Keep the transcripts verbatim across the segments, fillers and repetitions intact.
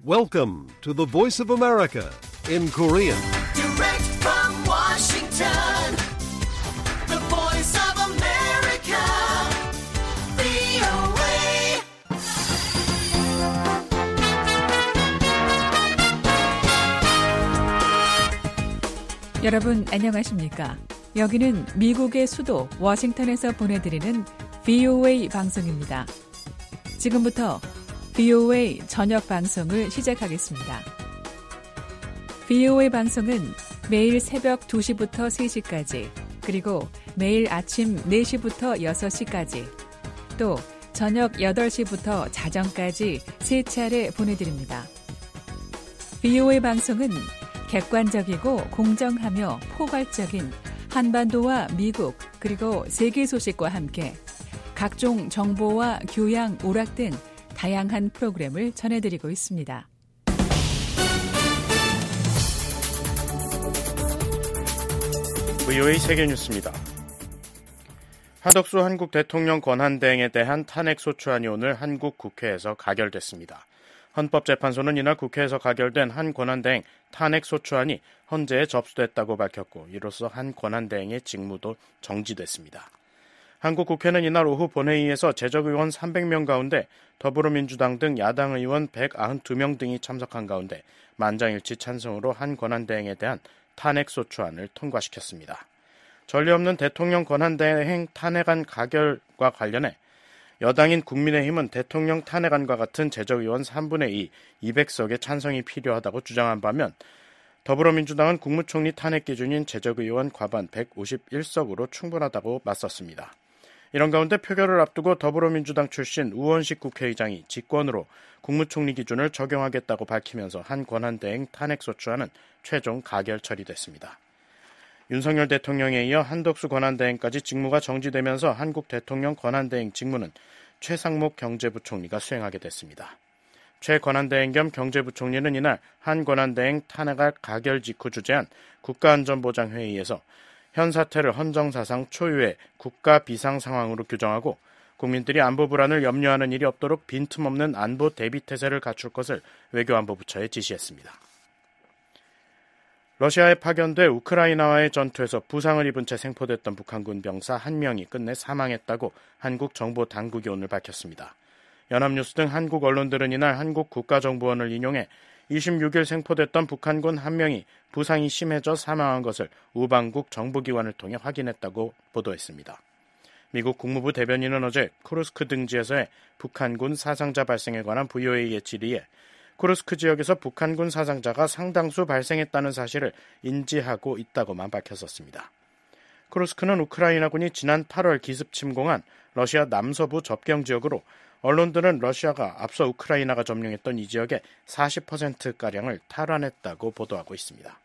Welcome to the Voice of America in Korean. Direct from Washington, the Voice of America, 브이오에이. 여러분 안녕하십니까? 여기는 미국의 수도 워싱턴에서 보내드리는 브이오에이 방송입니다. 지금부터 브이오에이 저녁 방송을 시작하겠습니다. 브이오에이 방송은 매일 새벽 두 시부터 세 시까지, 그리고 매일 아침 네 시부터 여섯 시까지, 또 저녁 여덟 시부터 자정까지 세 차례 보내드립니다. 브이오에이 방송은 객관적이고 공정하며 포괄적인 한반도와 미국 그리고 세계 소식과 함께 각종 정보와 교양, 오락 등 다양한 프로그램을 전해드리고 있습니다. 브이오에이 세계뉴스입니다. 한덕수 한국 대통령 권한대행에 대한 탄핵소추안이 오늘 한국 국회에서 가결됐습니다. 헌법재판소는 이날 국회에서 가결된 한 권한대행 탄핵소추안이 헌재에 접수됐다고 밝혔고, 이로써 한 권한대행의 직무도 정지됐습니다. 한국 국회는 이날 오후 본회의에서 재적의원 삼백 명 가운데 더불어민주당 등 야당 의원 백구십이 명 등이 참석한 가운데 만장일치 찬성으로 한 권한대행에 대한 탄핵소추안을 통과시켰습니다. 전례 없는 대통령 권한대행 탄핵안 가결과 관련해 여당인 국민의힘은 대통령 탄핵안과 같은 재적의원 삼분의 이, 이백 석의 찬성이 필요하다고 주장한 반면, 더불어민주당은 국무총리 탄핵 기준인 재적의원 과반 백오십일 석으로 충분하다고 맞섰습니다. 이런 가운데 표결을 앞두고 더불어민주당 출신 우원식 국회의장이 직권으로 국무총리 기준을 적용하겠다고 밝히면서 한 권한대행 탄핵소추안은 최종 가결 처리됐습니다. 윤석열 대통령에 이어 한덕수 권한대행까지 직무가 정지되면서 한국 대통령 권한대행 직무는 최상목 경제부총리가 수행하게 됐습니다. 최 권한대행 겸 경제부총리는 이날 한 권한대행 탄핵안 가결 직후 주재한 국가안전보장회의에서 현 사태를 헌정사상 초유의 국가 비상 상황으로 규정하고 국민들이 안보 불안을 염려하는 일이 없도록 빈틈없는 안보 대비 태세를 갖출 것을 외교안보부처에 지시했습니다. 러시아에 파견돼 우크라이나와의 전투에서 부상을 입은 채 생포됐던 북한군 병사 한 명이 끝내 사망했다고 한국 정보 당국이 오늘 밝혔습니다. 연합뉴스 등 한국 언론들은 이날 한국 국가정보원을 인용해 이십육 일 생포됐던 북한군 한 명이 부상이 심해져 사망한 것을 우방국 정보기관을 통해 확인했다고 보도했습니다. 미국 국무부 대변인은 어제 쿠르스크 등지에서의 북한군 사상자 발생에 관한 브이오에이의 질의에 쿠르스크 지역에서 북한군 사상자가 상당수 발생했다는 사실을 인지하고 있다고만 밝혔었습니다. 쿠르스크는 우크라이나군이 지난 팔월 기습 침공한 러시아 남서부 접경 지역으로 언론들은 러시아가 앞서 우크라이나가 점령했던 이 지역의 사십 퍼센트가량을 탈환했다고 보도하고 있습니다.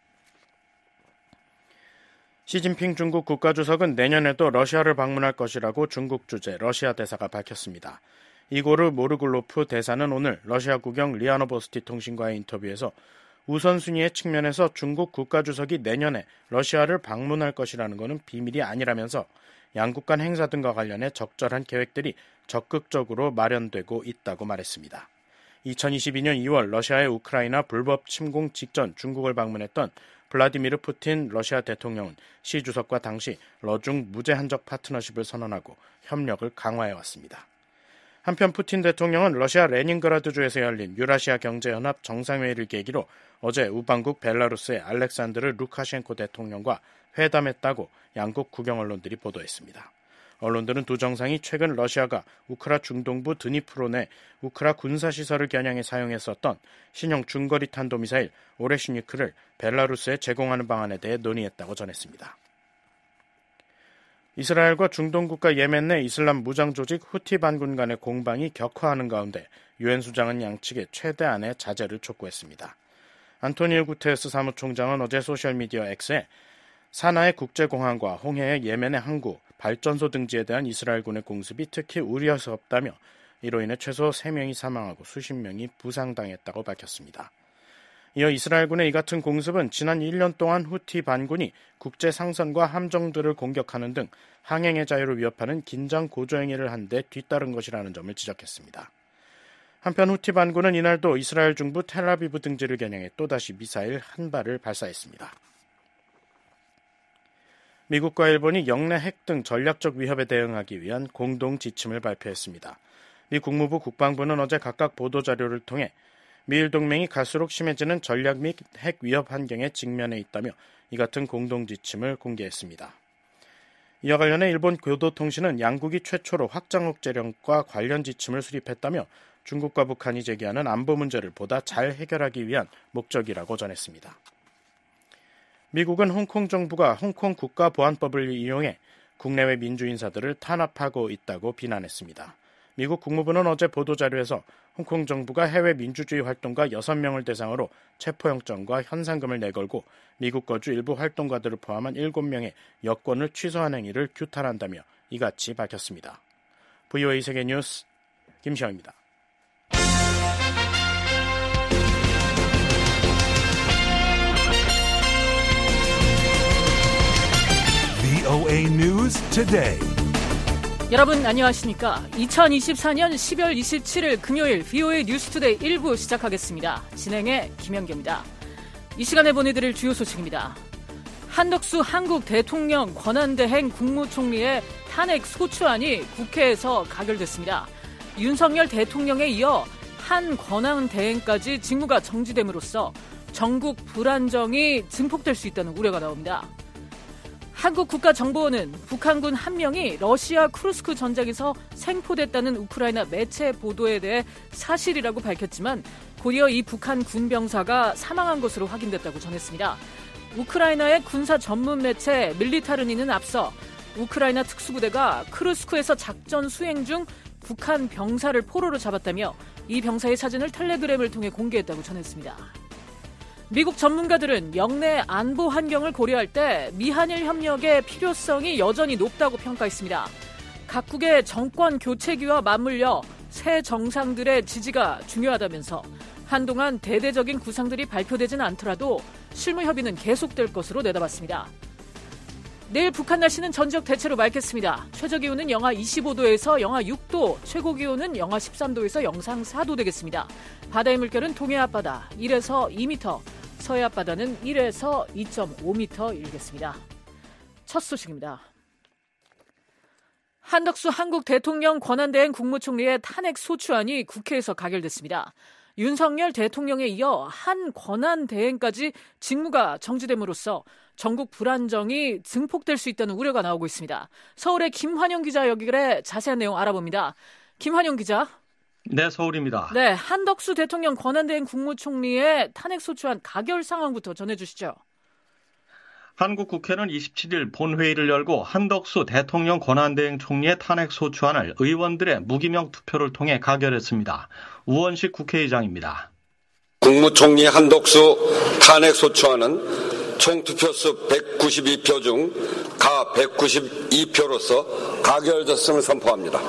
시진핑 중국 국가주석은 내년에도 러시아를 방문할 것이라고 중국 주재 러시아 대사가 밝혔습니다. 이고르 모르글로프 대사는 오늘 러시아 국영 리아노보스티 통신과의 인터뷰에서 우선순위의 측면에서 중국 국가주석이 내년에 러시아를 방문할 것이라는 것은 비밀이 아니라면서 양국 간 행사 등과 관련해 적절한 계획들이 적극적으로 마련되고 있다고 말했습니다. 이천이십이 년 이월 러시아의 우크라이나 불법 침공 직전 중국을 방문했던 블라디미르 푸틴 러시아 대통령은 시 주석과 당시 러중 무제한적 파트너십을 선언하고 협력을 강화해왔습니다. 한편 푸틴 대통령은 러시아 레닌그라드주에서 열린 유라시아 경제연합 정상회의를 계기로 어제 우방국 벨라루스의 알렉산드르 루카셴코 대통령과 회담했다고 양국 국영 언론들이 보도했습니다. 언론들은 두 정상이 최근 러시아가 우크라 중동부 드니프로 내 우크라 군사시설을 겨냥해 사용했었던 신형 중거리 탄도미사일 오레슈니크를 벨라루스에 제공하는 방안에 대해 논의했다고 전했습니다. 이스라엘과 중동국가 예멘 내 이슬람 무장조직 후티 반군 간의 공방이 격화하는 가운데 유엔 수장은 양측에 최대한의 자제를 촉구했습니다. 안토니오 구테레스 사무총장은 어제 소셜미디어 X에 사나의 국제공항과 홍해의 예멘의 항구, 발전소 등지에 대한 이스라엘군의 공습이 특히 우려스럽다며 이로 인해 최소 세 명이 사망하고 수십 명이 부상당했다고 밝혔습니다. 이어 이스라엘군의 이 같은 공습은 지난 일 년 동안 후티 반군이 국제 상선과 함정들을 공격하는 등 항행의 자유를 위협하는 긴장 고조 행위를 한 데 뒤따른 것이라는 점을 지적했습니다. 한편 후티 반군은 이날도 이스라엘 중부 텔아비브 등지를 겨냥해 또다시 미사일 한 발을 발사했습니다. 미국과 일본이 영내 핵 등 전략적 위협에 대응하기 위한 공동 지침을 발표했습니다. 미 국무부 국방부는 어제 각각 보도자료를 통해 미일 동맹이 갈수록 심해지는 전략 및 핵 위협 환경에 직면해 있다며 이 같은 공동 지침을 공개했습니다. 이와 관련해 일본 교도통신은 양국이 최초로 확장 억제령과 관련 지침을 수립했다며 중국과 북한이 제기하는 안보 문제를 보다 잘 해결하기 위한 목적이라고 전했습니다. 미국은 홍콩 정부가 홍콩 국가보안법을 이용해 국내외 민주인사들을 탄압하고 있다고 비난했습니다. 미국 국무부는 어제 보도자료에서 홍콩 정부가 해외 민주주의 활동가 여섯 명을 대상으로 체포영장과 현상금을 내걸고 미국 거주 일부 활동가들을 포함한 일곱 명의 여권을 취소한 행위를 규탄한다며 이같이 밝혔습니다. 브이오에이 세계뉴스 김시영입니다. 브이오에이 News Today. 여러분 안녕하십니까? 이천이십사년 십이월 이십칠일 금요일 브이오에이 뉴스투데이 일 부 시작하겠습니다. 진행의 김현규입니다. 이 시간에 보내드릴 주요 소식입니다. 한덕수 한국 대통령 권한대행 국무총리의 탄핵 소추안이 국회에서 가결됐습니다. 윤석열 대통령에 이어 한 권한대행까지 직무가 정지됨으로써 전국 불안정이 증폭될 수 있다는 우려가 나옵니다. 한국국가정보원은 북한군 한 명이 러시아 쿠르스크 전장에서 생포됐다는 우크라이나 매체 보도에 대해 사실이라고 밝혔지만 곧이어 이 북한 군병사가 사망한 것으로 확인됐다고 전했습니다. 우크라이나의 군사 전문 매체 밀리타르니는 앞서 우크라이나 특수부대가 크루스크에서 작전 수행 중 북한 병사를 포로로 잡았다며 이 병사의 사진을 텔레그램을 통해 공개했다고 전했습니다. 미국 전문가들은 영내 안보 환경을 고려할 때 미한일 협력의 필요성이 여전히 높다고 평가했습니다. 각국의 정권 교체기와 맞물려 새 정상들의 지지가 중요하다면서 한동안 대대적인 구상들이 발표되지는 않더라도 실무 협의는 계속될 것으로 내다봤습니다. 내일 북한 날씨는 전지역 대체로 맑겠습니다. 최저기온은 영하 이십오도에서 영하 육도, 최고기온은 영하 십삼도에서 영상 사도 되겠습니다. 바다의 물결은 동해 앞바다 일에서 이 미터, 서해 앞바다는 일에서 이 점 오 미터 일겠습니다. 첫 소식입니다. 한덕수 한국 대통령 권한대행 국무총리의 탄핵 소추안이 국회에서 가결됐습니다. 윤석열 대통령에 이어 한 권한대행까지 직무가 정지됨으로써 전국 불안정이 증폭될 수 있다는 우려가 나오고 있습니다. 서울의 김환영 기자 연결해 자세한 내용 알아봅니다. 김환영 기자. 네, 서울입니다. 네, 한덕수 대통령 권한대행 국무총리의 탄핵소추안 가결 상황부터 전해주시죠. 한국 국회는 이십칠일 본회의를 열고 한덕수 대통령 권한대행 총리의 탄핵소추안을 의원들의 무기명 투표를 통해 가결했습니다. 우원식 국회의장입니다. 국무총리 한덕수 탄핵소추안은 총 투표수 백구십이표 중 가 백구십이표로서 가결됐음을 선포합니다.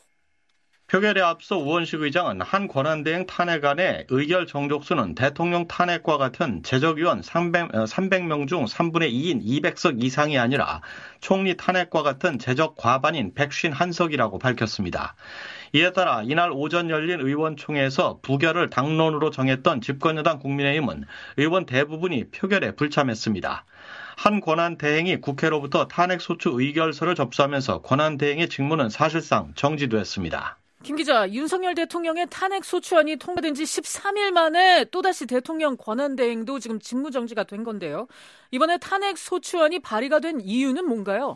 표결에 앞서 우원식 의장은 한 권한대행 탄핵안의 의결 정족수는 대통령 탄핵과 같은 제적위원 삼백 명 중 삼분의 이인 이백석 이상이 아니라 총리 탄핵과 같은 제적 과반인 백오십일 석이라고 밝혔습니다. 이에 따라 이날 오전 열린 의원총회에서 부결을 당론으로 정했던 집권여당 국민의힘은 의원 대부분이 표결에 불참했습니다. 한 권한대행이 국회로부터 탄핵소추 의결서를 접수하면서 권한대행의 직무는 사실상 정지됐습니다. 김 기자, 윤석열 대통령의 탄핵소추안이 통과된 지 십삼일 만에 또다시 대통령 권한대행도 지금 직무정지가 된 건데요. 이번에 탄핵소추안이 발의가 된 이유는 뭔가요?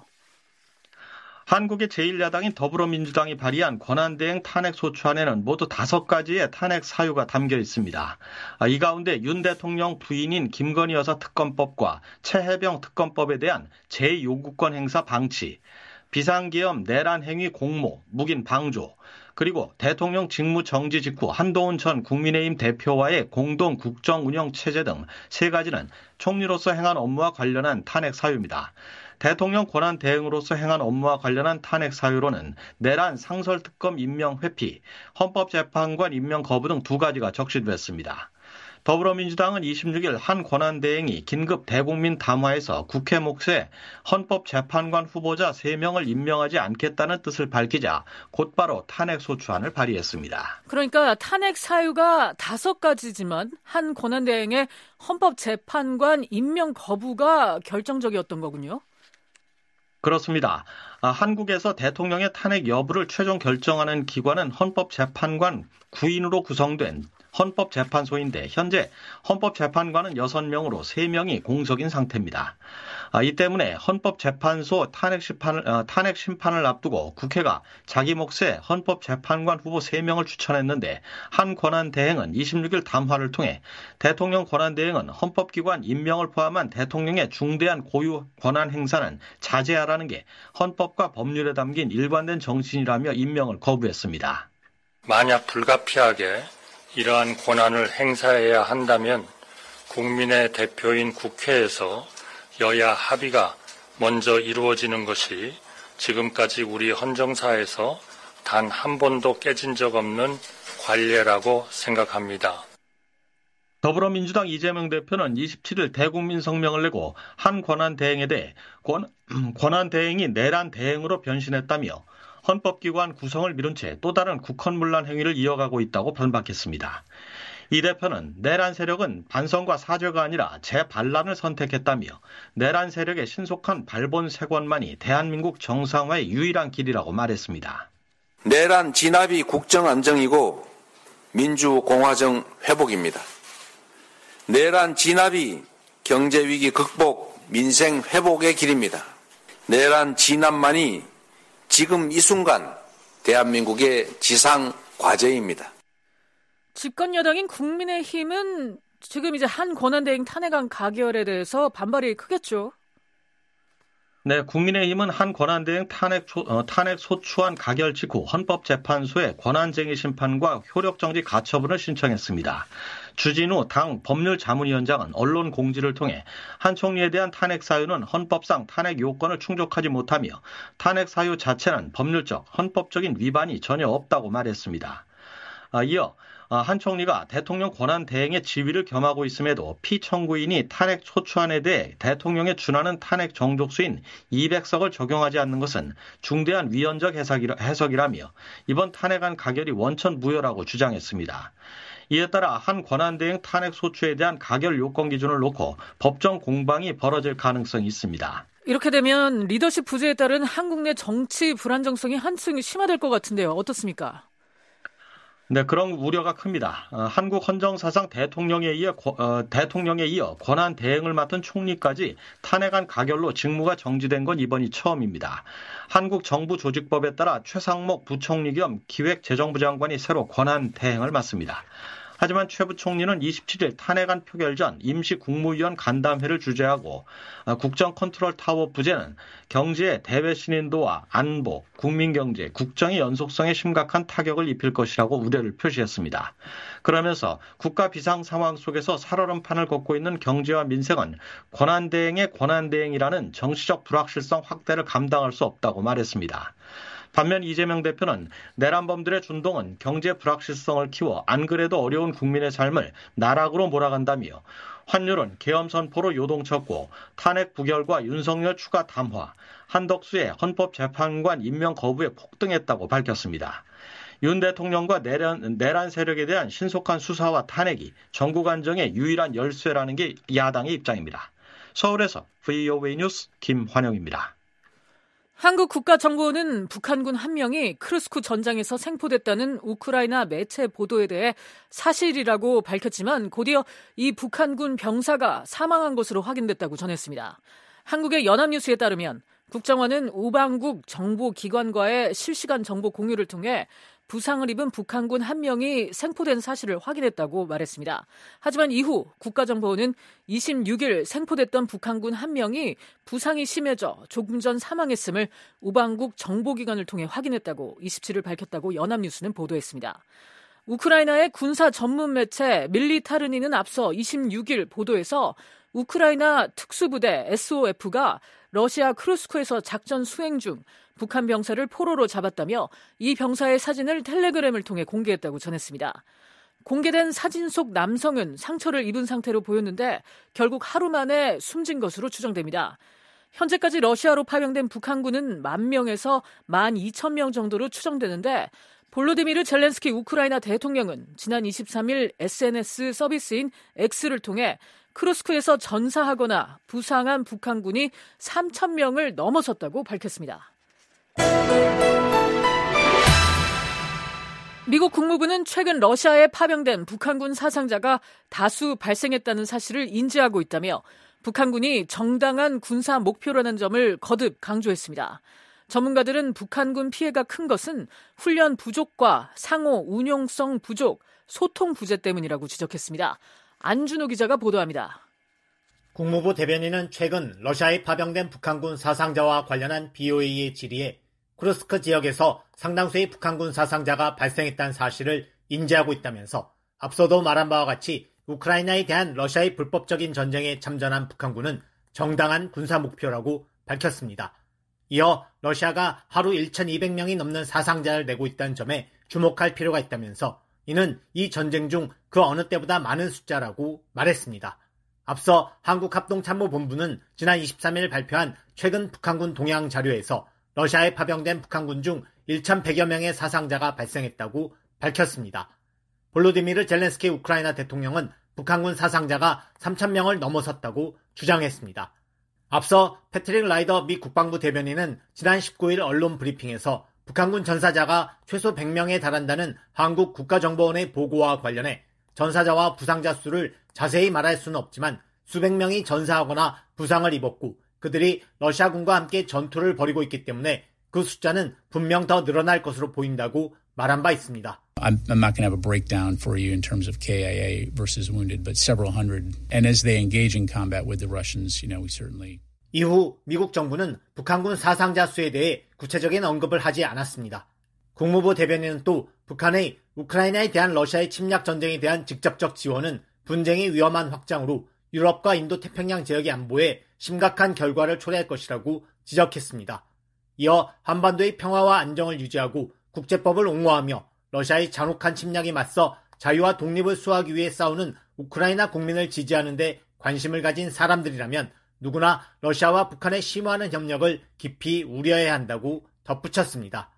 한국의 제일 야당인 더불어민주당이 발의한 권한대행 탄핵소추안에는 모두 다섯 가지의 탄핵 사유가 담겨 있습니다. 이 가운데 윤 대통령 부인인 김건희 여사 특검법과 최혜병 특검법에 대한 제요구권 행사 방치, 비상계엄 내란 행위 공모, 묵인 방조, 그리고 대통령 직무 정지 직후 한동훈 전 국민의힘 대표와의 공동 국정 운영 체제 등 세 가지는 총리로서 행한 업무와 관련한 탄핵 사유입니다. 대통령 권한 대행으로서 행한 업무와 관련한 탄핵 사유로는 내란 상설특검 임명 회피, 헌법재판관 임명 거부 등 두 가지가 적시됐습니다. 더불어민주당은 이십육 일 한 권한대행이 긴급 대국민 담화에서 국회 몫에 헌법재판관 후보자 세 명을 임명하지 않겠다는 뜻을 밝히자 곧바로 탄핵소추안을 발의했습니다. 그러니까 탄핵 사유가 다섯 가지지만 한 권한대행의 헌법재판관 임명 거부가 결정적이었던 거군요. 그렇습니다. 아, 한국에서 대통령의 탄핵 여부를 최종 결정하는 기관은 헌법재판관 구 인으로 구성된 헌법재판소인데 현재 헌법재판관은 여섯 명으로 세 명이 공석인 상태입니다. 아, 이 때문에 헌법재판소 탄핵 심판을, 어, 탄핵 심판을 앞두고 국회가 자기 몫의 헌법재판관 후보 세 명을 추천했는데 한 권한대행은 이십육 일 담화를 통해 대통령 권한대행은 헌법기관 임명을 포함한 대통령의 중대한 고유 권한 행사는 자제하라는 게 헌법과 법률에 담긴 일관된 정신이라며 임명을 거부했습니다. 만약 불가피하게 이러한 권한을 행사해야 한다면 국민의 대표인 국회에서 여야 합의가 먼저 이루어지는 것이 지금까지 우리 헌정사에서 단 한 번도 깨진 적 없는 관례라고 생각합니다. 더불어민주당 이재명 대표는 이십칠 일 대국민 성명을 내고 한 권한대행에 대해 권, 권한대행이 내란 대행으로 변신했다며 헌법기관 구성을 미룬 채 또 다른 국헌문란 행위를 이어가고 있다고 반박했습니다. 이 대표는 내란 세력은 반성과 사죄가 아니라 재반란을 선택했다며 내란 세력의 신속한 발본색원만이 대한민국 정상화의 유일한 길이라고 말했습니다. 내란 진압이 국정안정이고 민주공화정 회복입니다. 내란 진압이 경제위기 극복, 민생 회복의 길입니다. 내란 진압만이 지금 이 순간 대한민국의 지상 과제입니다. 집권 여당인 국민의힘은 지금 이제 한 권한대행 탄핵안 가결에 대해서 반발이 크겠죠. 네, 국민의힘은 한 권한대행 탄핵, 어, 탄핵 소추안 가결 직후 헌법재판소에 권한쟁의 심판과 효력정지 가처분을 신청했습니다. 주진우 당 법률자문위원장은 언론 공지를 통해 한 총리에 대한 탄핵 사유는 헌법상 탄핵 요건을 충족하지 못하며 탄핵 사유 자체는 법률적, 헌법적인 위반이 전혀 없다고 말했습니다. 아, 이어 한 총리가 대통령 권한 대행의 지위를 겸하고 있음에도 피청구인이 탄핵 소추안에 대해 대통령에 준하는 탄핵 정족수인 이백 석을 적용하지 않는 것은 중대한 위헌적 해석이라며 이번 탄핵안 가결이 원천 무효라고 주장했습니다. 이에 따라 한 권한대행 탄핵 소추에 대한 가결 요건 기준을 놓고 법정 공방이 벌어질 가능성이 있습니다. 이렇게 되면 리더십 부재에 따른 한국 내 정치 불안정성이 한층 심화될 것 같은데요. 어떻습니까? 네, 그런 우려가 큽니다. 어, 한국 헌정사상 대통령에 이어, 어, 대통령에 이어 권한 대행을 맡은 총리까지 탄핵안 가결로 직무가 정지된 건 이번이 처음입니다. 한국 정부 조직법에 따라 최상목 부총리 겸 기획재정부 장관이 새로 권한 대행을 맡습니다. 하지만 최 부총리는 이십칠 일 탄핵안 표결 전 임시 국무위원 간담회를 주재하고 국정 컨트롤 타워 부재는 경제의 대외 신인도와 안보, 국민경제, 국정의 연속성에 심각한 타격을 입힐 것이라고 우려를 표시했습니다. 그러면서 국가 비상 상황 속에서 살얼음판을 걷고 있는 경제와 민생은 권한대행의 권한대행이라는 정치적 불확실성 확대를 감당할 수 없다고 말했습니다. 반면 이재명 대표는 내란범들의 준동은 경제 불확실성을 키워 안 그래도 어려운 국민의 삶을 나락으로 몰아간다며 환율은 계엄 선포로 요동쳤고 탄핵 부결과 윤석열 추가 담화, 한덕수의 헌법재판관 임명 거부에 폭등했다고 밝혔습니다. 윤 대통령과 내란, 내란 세력에 대한 신속한 수사와 탄핵이 전국 안정의 유일한 열쇠라는 게 야당의 입장입니다. 서울에서 브이오에이 뉴스 김환영입니다. 한국 국가정보원은 북한군 한 명이 크루스크 전장에서 생포됐다는 우크라이나 매체 보도에 대해 사실이라고 밝혔지만 곧이어 이 북한군 병사가 사망한 것으로 확인됐다고 전했습니다. 한국의 연합뉴스에 따르면 국정원은 우방국 정보기관과의 실시간 정보 공유를 통해 부상을 입은 북한군 한 명이 생포된 사실을 확인했다고 말했습니다. 하지만 이후 국가정보원은 이십육 일 생포됐던 북한군 한 명이 부상이 심해져 조금 전 사망했음을 우방국 정보기관을 통해 확인했다고 이십칠 일 밝혔다고 연합뉴스는 보도했습니다. 우크라이나의 군사 전문 매체 밀리타르니는 앞서 이십육 일 보도에서 우크라이나 특수부대 에스오에프가 러시아 크루스크에서 작전 수행 중 북한 병사를 포로로 잡았다며 이 병사의 사진을 텔레그램을 통해 공개했다고 전했습니다. 공개된 사진 속 남성은 상처를 입은 상태로 보였는데 결국 하루 만에 숨진 것으로 추정됩니다. 현재까지 러시아로 파병된 북한군은 만 명에서 만 이천 명 정도로 추정되는데 볼로디미르 젤렌스키 우크라이나 대통령은 지난 이십삼 일 에스엔에스 서비스인 X를 통해 크루스크에서 전사하거나 부상한 북한군이 삼천 명을 넘어섰다고 밝혔습니다. 미국 국무부는 최근 러시아에 파병된 북한군 사상자가 다수 발생했다는 사실을 인지하고 있다며 북한군이 정당한 군사 목표라는 점을 거듭 강조했습니다. 전문가들은 북한군 피해가 큰 것은 훈련 부족과 상호 운용성 부족, 소통 부재 때문이라고 지적했습니다. 안준호 기자가 보도합니다. 국무부 대변인은 최근 러시아에 파병된 북한군 사상자와 관련한 비오에이의 질의에 쿠르스크 지역에서 상당수의 북한군 사상자가 발생했다는 사실을 인지하고 있다면서 앞서도 말한 바와 같이 우크라이나에 대한 러시아의 불법적인 전쟁에 참전한 북한군은 정당한 군사 목표라고 밝혔습니다. 이어 러시아가 하루 천이백 명이 넘는 사상자를 내고 있다는 점에 주목할 필요가 있다면서 이는 이 전쟁 중 그 어느 때보다 많은 숫자라고 말했습니다. 앞서 한국합동참모본부는 지난 이십삼 일 발표한 최근 북한군 동향 자료에서 러시아에 파병된 북한군 중 천백여 명의 사상자가 발생했다고 밝혔습니다. 볼로디미르 젤렌스키 우크라이나 대통령은 북한군 사상자가 삼천 명을 넘어섰다고 주장했습니다. 앞서 패트릭 라이더 미 국방부 대변인은 지난 십구 일 언론 브리핑에서 북한군 전사자가 최소 백 명에 달한다는 한국 국가정보원의 보고와 관련해 전사자와 부상자 수를 자세히 말할 수는 없지만 수백 명이 전사하거나 부상을 입었고 그들이 러시아군과 함께 전투를 벌이고 있기 때문에 그 숫자는 분명 더 늘어날 것으로 보인다고 말한 바 있습니다. I'm, I'm not going to have a breakdown for you in terms of K I A versus wounded, but several hundred. And as they engage in combat with the Russians, you know, we certainly. 이후 미국 정부는 북한군 사상자 수에 대해 구체적인 언급을 하지 않았습니다. 국무부 대변인은 또 북한의 우크라이나에 대한 러시아의 침략 전쟁에 대한 직접적 지원은 분쟁의 위험한 확장으로 유럽과 인도 태평양 지역의 안보에 심각한 결과를 초래할 것이라고 지적했습니다. 이어 한반도의 평화와 안정을 유지하고 국제법을 옹호하며 러시아의 잔혹한 침략에 맞서 자유와 독립을 수호하기 위해 싸우는 우크라이나 국민을 지지하는 데 관심을 가진 사람들이라면 누구나 러시아와 북한의 심화하는 협력을 깊이 우려해야 한다고 덧붙였습니다.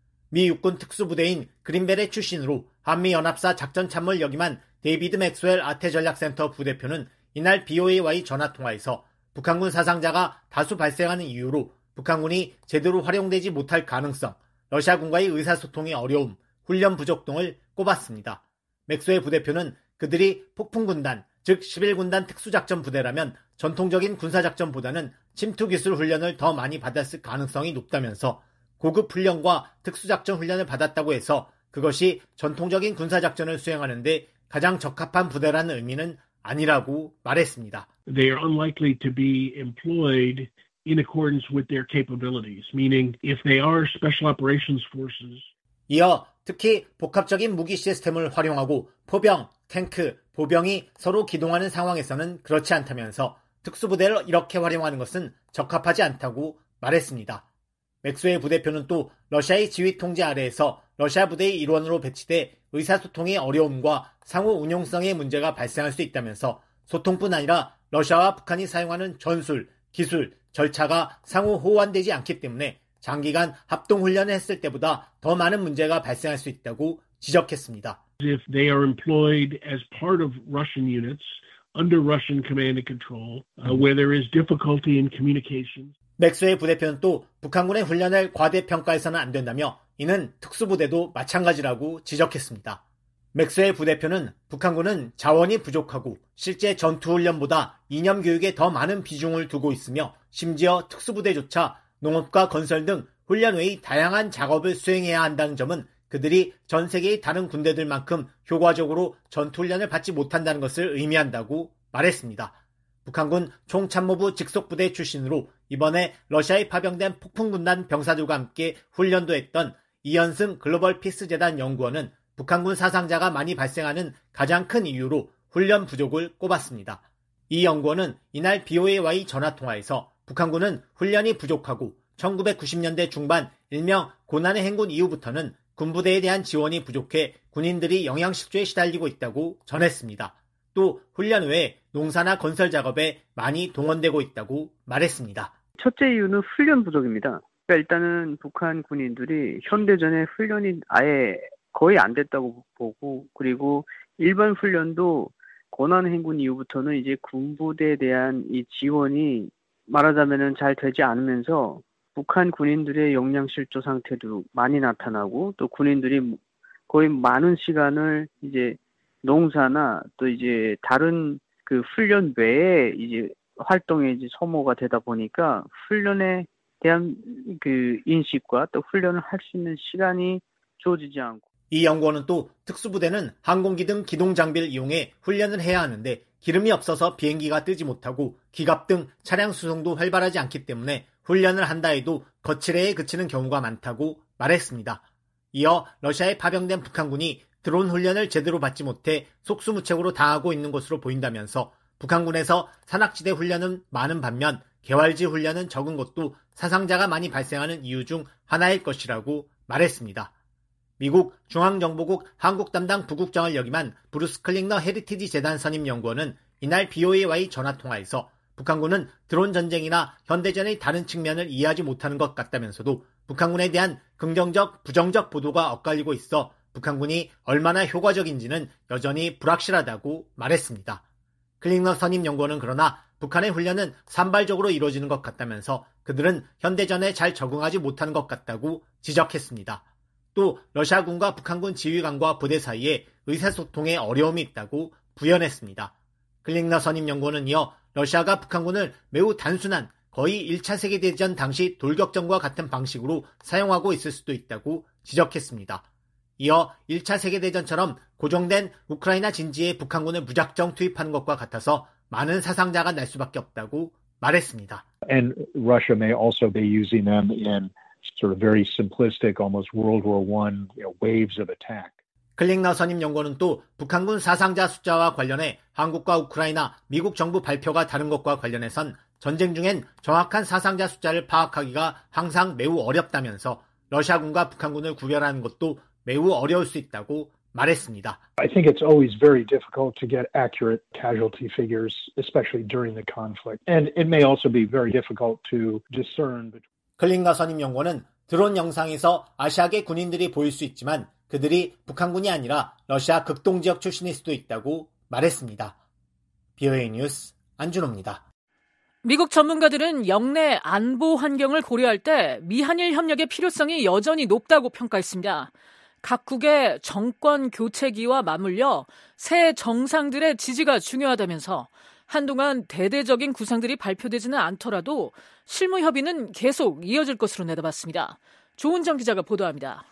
미 육군 특수부대인 그린벨의 출신으로 한미연합사 작전참모를 역임한 데이비드 맥스웰 아태전략센터 부대표는 이날 비오에이와의 전화통화에서 북한군 사상자가 다수 발생하는 이유로 북한군이 제대로 활용되지 못할 가능성, 러시아군과의 의사소통의 어려움, 훈련 부족 등을 꼽았습니다. 맥스웰 부대표는 그들이 폭풍군단, 즉 십일 군단 특수작전부대라면 전통적인 군사작전보다는 침투기술 훈련을 더 많이 받았을 가능성이 높다면서 고급 훈련과 특수작전 훈련을 받았다고 해서 그것이 전통적인 군사작전을 수행하는 데 가장 적합한 부대라는 의미는 아니라고 말했습니다. They are unlikely to be employed in accordance with their capabilities, meaning if they are special operations forces. 이어 특히 복합적인 무기 시스템을 활용하고 포병, 탱크, 보병이 서로 기동하는 상황에서는 그렇지 않다면서 특수부대를 이렇게 활용하는 것은 적합하지 않다고 말했습니다. 맥스웰 부대표는 또 러시아의 지휘 통제 아래에서 러시아 부대의 일원으로 배치돼 의사소통의 어려움과 상호 운용성의 문제가 발생할 수 있다면서 소통뿐 아니라 러시아와 북한이 사용하는 전술, 기술, 절차가 상호 호환되지 않기 때문에 장기간 합동훈련을 했을 때보다 더 많은 문제가 발생할 수 있다고 지적했습니다. If they are employed as part of Russian units under Russian command and control, uh, where there is difficulty in communication. 맥스웰 부대표는 또 북한군의 훈련을 과대평가해서는 안 된다며 이는 특수부대도 마찬가지라고 지적했습니다. 맥스웰 부대표는 북한군은 자원이 부족하고 실제 전투훈련보다 이념교육에 더 많은 비중을 두고 있으며 심지어 특수부대조차 농업과 건설 등 훈련 외의 다양한 작업을 수행해야 한다는 점은 그들이 전 세계의 다른 군대들만큼 효과적으로 전투훈련을 받지 못한다는 것을 의미한다고 말했습니다. 북한군 총참모부 직속부대 출신으로 이번에 러시아에 파병된 폭풍군단 병사들과 함께 훈련도 했던 이현승 글로벌 피스재단 연구원은 북한군 사상자가 많이 발생하는 가장 큰 이유로 훈련 부족을 꼽았습니다. 이 연구원은 이날 비오에이와의 전화통화에서 북한군은 훈련이 부족하고 천구백구십 년대 중반 일명 고난의 행군 이후부터는 군부대에 대한 지원이 부족해 군인들이 영양실조에 시달리고 있다고 전했습니다. 또 훈련 외에 농사나 건설 작업에 많이 동원되고 있다고 말했습니다. 첫째 이유는 훈련 부족입니다. 그러니까 일단은 북한 군인들이 현대전에 훈련이 아예 거의 안 됐다고 보고, 그리고 일반 훈련도 고난 행군 이후부터는 이제 군부대에 대한 이 지원이 말하자면은 잘 되지 않으면서 북한 군인들의 영양실조 상태도 많이 나타나고, 또 군인들이 거의 많은 시간을 이제 농사나 또 이제 다른 그 훈련 외에 이제 활동에 이제 소모가 되다 보니까 훈련에 대한 그 인식과 또 훈련을 할 수 있는 시간이 주어지지 않고. 이 연구원은 또 특수부대는 항공기 등 기동 장비를 이용해 훈련을 해야 하는데 기름이 없어서 비행기가 뜨지 못하고 기갑 등 차량 수송도 활발하지 않기 때문에 훈련을 한다 해도 거칠해에 그치는 경우가 많다고 말했습니다. 이어 러시아에 파병된 북한군이 드론 훈련을 제대로 받지 못해 속수무책으로 당하고 있는 것으로 보인다면서 북한군에서 산악지대 훈련은 많은 반면 개활지 훈련은 적은 것도 사상자가 많이 발생하는 이유 중 하나일 것이라고 말했습니다. 미국 중앙정보국 한국 담당 부국장을 역임한 브루스 클링너 헤리티지 재단 선임 연구원은 이날 비오에이와의 전화통화에서 북한군은 드론 전쟁이나 현대전의 다른 측면을 이해하지 못하는 것 같다면서도 북한군에 대한 긍정적, 부정적 보도가 엇갈리고 있어 북한군이 얼마나 효과적인지는 여전히 불확실하다고 말했습니다. 클링너 선임 연구원은 그러나 북한의 훈련은 산발적으로 이루어지는 것 같다면서 그들은 현대전에 잘 적응하지 못하는 것 같다고 지적했습니다. 또 러시아군과 북한군 지휘관과 부대 사이에 의사소통에 어려움이 있다고 부연했습니다. 클링너 선임 연구원은 이어 러시아가 북한군을 매우 단순한 거의 일 차 세계대전 당시 돌격전과 같은 방식으로 사용하고 있을 수도 있다고 지적했습니다. 이어 일 차 세계대전처럼 고정된 우크라이나 진지에 북한군을 무작정 투입하는 것과 같아서 많은 사상자가 날 수밖에 없다고 말했습니다. And Russia may also be using them in sort of very simplistic, almost World War One you know, waves of attack. 클링너 선임 연구원은 또 북한군 사상자 숫자와 관련해 한국과 우크라이나, 미국 정부 발표가 다른 것과 관련해선 전쟁 중엔 정확한 사상자 숫자를 파악하기가 항상 매우 어렵다면서 러시아군과 북한군을 구별하는 것도 매우 어려울 수 있다고 말했습니다. I think it's always very difficult to get accurate casualty figures, especially during the conflict. And it may also be very difficult to discern. 클링너 선임 연구원은 드론 영상에서 아시아계 군인들이 보일 수 있지만 그들이 북한군이 아니라 러시아 극동지역 출신일 수도 있다고 말했습니다. 비오에이 뉴스 안준호입니다. 미국 전문가들은 영내 안보 환경을 고려할 때 미한일 협력의 필요성이 여전히 높다고 평가했습니다. 각국의 정권 교체기와 맞물려 새 정상들의 지지가 중요하다면서 한동안 대대적인 구상들이 발표되지는 않더라도 실무 협의는 계속 이어질 것으로 내다봤습니다. 조은정 기자가 보도합니다.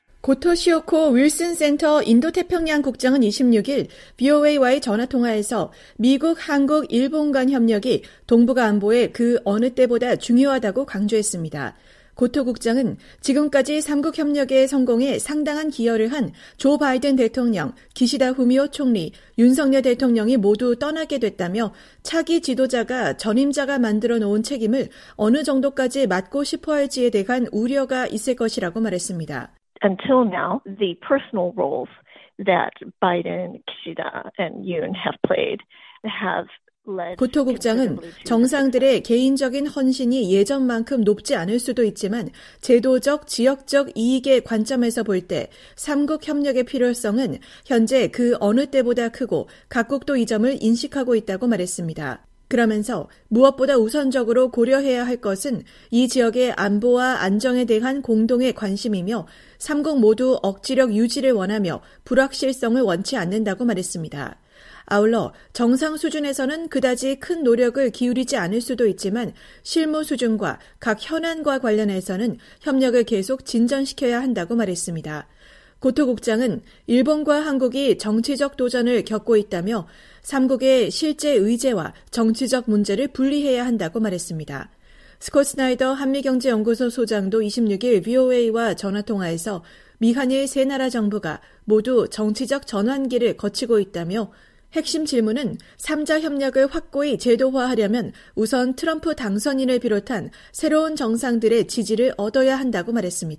고토시오코 윌슨 센터 인도태평양 국장은 이십육 일 비오에이와의 전화통화에서 미국, 한국, 일본 간 협력이 동북아 안보에 그 어느 때보다 중요하다고 강조했습니다. 고토 국장은 지금까지 삼국 협력의 성공에 상당한 기여를 한 조 바이든 대통령, 기시다 후미오 총리, 윤석열 대통령이 모두 떠나게 됐다며 차기 지도자가 전임자가 만들어 놓은 책임을 어느 정도까지 맡고 싶어 할지에 대한 우려가 있을 것이라고 말했습니다. Until now, the personal roles that Biden, Kishida, and Yoon have played have 고토 국장은 정상들의 개인적인 헌신이 예전만큼 높지 않을 수도 있지만 제도적, 지역적 이익의 관점에서 볼 때 삼국 협력의 필요성은 현재 그 어느 때보다 크고 각국도 이 점을 인식하고 있다고 말했습니다. 그러면서 무엇보다 우선적으로 고려해야 할 것은 이 지역의 안보와 안정에 대한 공동의 관심이며 삼국 모두 억지력 유지를 원하며 불확실성을 원치 않는다고 말했습니다. 아울러 정상 수준에서는 그다지 큰 노력을 기울이지 않을 수도 있지만 실무 수준과 각 현안과 관련해서는 협력을 계속 진전시켜야 한다고 말했습니다. 고토 국장은 일본과 한국이 정치적 도전을 겪고 있다며 삼국의 실제 의제와 정치적 문제를 분리해야 한다고 말했습니다. 스콧 스나이더 한미경제연구소 소장도 이십육 일 비오에이와 전화통화에서 미한일 세 나라 정부가 모두 정치적 전환기를 거치고 있다며 핵심 질문은 삼자 협력을 확고히 제도화하려면 우선 트럼프 당선인을 비롯한 새로운 정상들의 지지를 얻어야 한다고 말했습니다.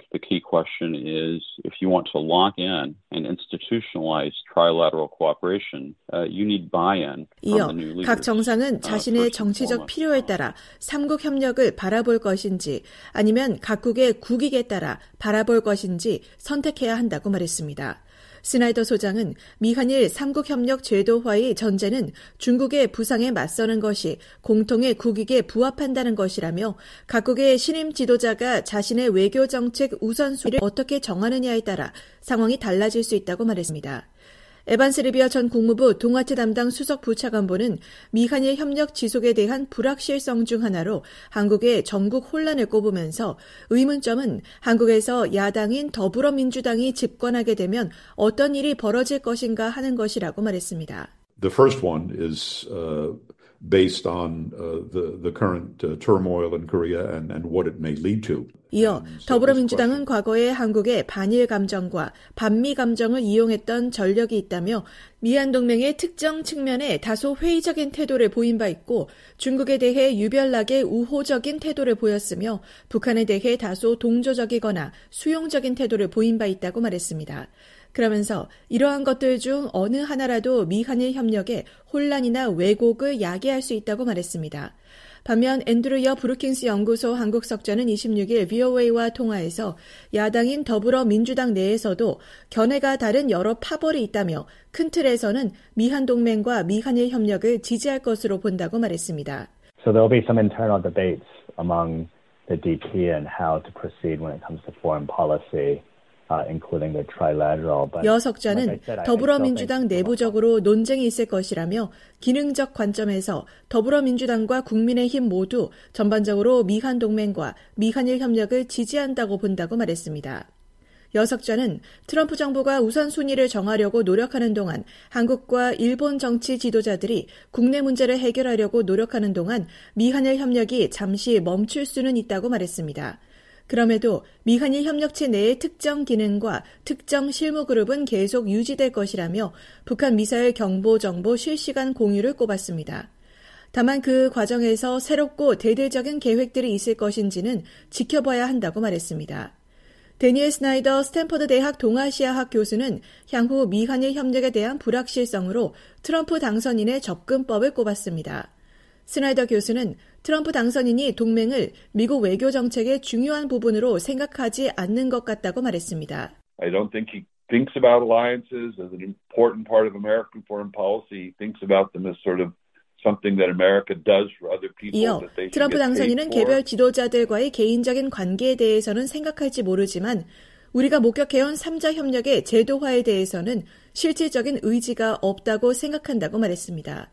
the key question is if you want to lock in and institutionalize trilateral cooperation, uh, you need buy-in 이어 from the new leaders. 각 정상은 자신의 정치적 필요에 따라 삼국 협력을 바라볼 것인지 아니면 각국의 국익에 따라 바라볼 것인지 선택해야 한다고 말했습니다. 스나이더 소장은 미한일 삼국 협력 제도화의 전제는 중국의 부상에 맞서는 것이 공통의 국익에 부합한다는 것이라며 각국의 신임 지도자가 자신의 외교 정책 우선순위를 어떻게 정하느냐에 따라 상황이 달라질 수 있다고 말했습니다. 에반스 리비어 전 국무부 동아태 담당 수석 부차관보는 미한일 협력 지속에 대한 불확실성 중 하나로 한국의 전국 혼란을 꼽으면서 의문점은 한국에서 야당인 더불어민주당이 집권하게 되면 어떤 일이 벌어질 것인가 하는 것이라고 말했습니다. The first one is uh, based on uh, the, the current uh, turmoil in Korea and, and what it may lead to. 이어 더불어민주당은 과거에 한국의 반일 감정과 반미 감정을 이용했던 전력이 있다며 미한 동맹의 특정 측면에 다소 회의적인 태도를 보인 바 있고 중국에 대해 유별나게 우호적인 태도를 보였으며 북한에 대해 다소 동조적이거나 수용적인 태도를 보인 바 있다고 말했습니다. 그러면서 이러한 것들 중 어느 하나라도 미한일 협력에 혼란이나 왜곡을 야기할 수 있다고 말했습니다. 반면 앤드루 여 브루킹스 연구소 한국 석좌는 이십육일 브이오에이와 통화에서 야당인 더불어민주당 내에서도 견해가 다른 여러 파벌이 있다며 큰 틀에서는 미한 동맹과 미한일 협력을 지지할 것으로 본다고 말했습니다. So there will be some internal debates among the D P and how to proceed when it comes to foreign policy. Uh, including the trilateral. 여 석좌는 더불어민주당 내부적으로 논쟁이 있을 것이라며 기능적 관점에서 더불어민주당과 국민의힘 모두 전반적으로 미한 동맹과 미한일 협력을 지지한다고 본다고 말했습니다. 여 석좌는 트럼프 정부가 우선순위를 정하려고 노력하는 동안 한국과 일본 정치 지도자들이 국내 문제를 해결하려고 노력하는 동안 미한일 협력이 잠시 멈출 수는 있다고 말했습니다. 그럼에도 미한일 협력체 내의 특정 기능과 특정 실무 그룹은 계속 유지될 것이라며 북한 미사일 경보 정보 실시간 공유를 꼽았습니다. 다만 그 과정에서 새롭고 대대적인 계획들이 있을 것인지는 지켜봐야 한다고 말했습니다. 데니엘 스나이더 스탠퍼드 대학 동아시아학 교수는 향후 미한일 협력에 대한 불확실성으로 트럼프 당선인의 접근법을 꼽았습니다. 스나이더 교수는 트럼프 당선인이 동맹을 미국 외교 정책의 중요한 부분으로 생각하지 않는 것 같다고 말했습니다. I don't think he thinks about alliances as an important part of American foreign policy. He thinks about them as sort of something that America does for other people. 이어 트럼프 당선인은 개별 지도자들과의 개인적인 관계에 대해서는 생각할지 모르지만 우리가 목격해온 삼자 협력의 제도화에 대해서는 실질적인 의지가 없다고 생각한다고 말했습니다.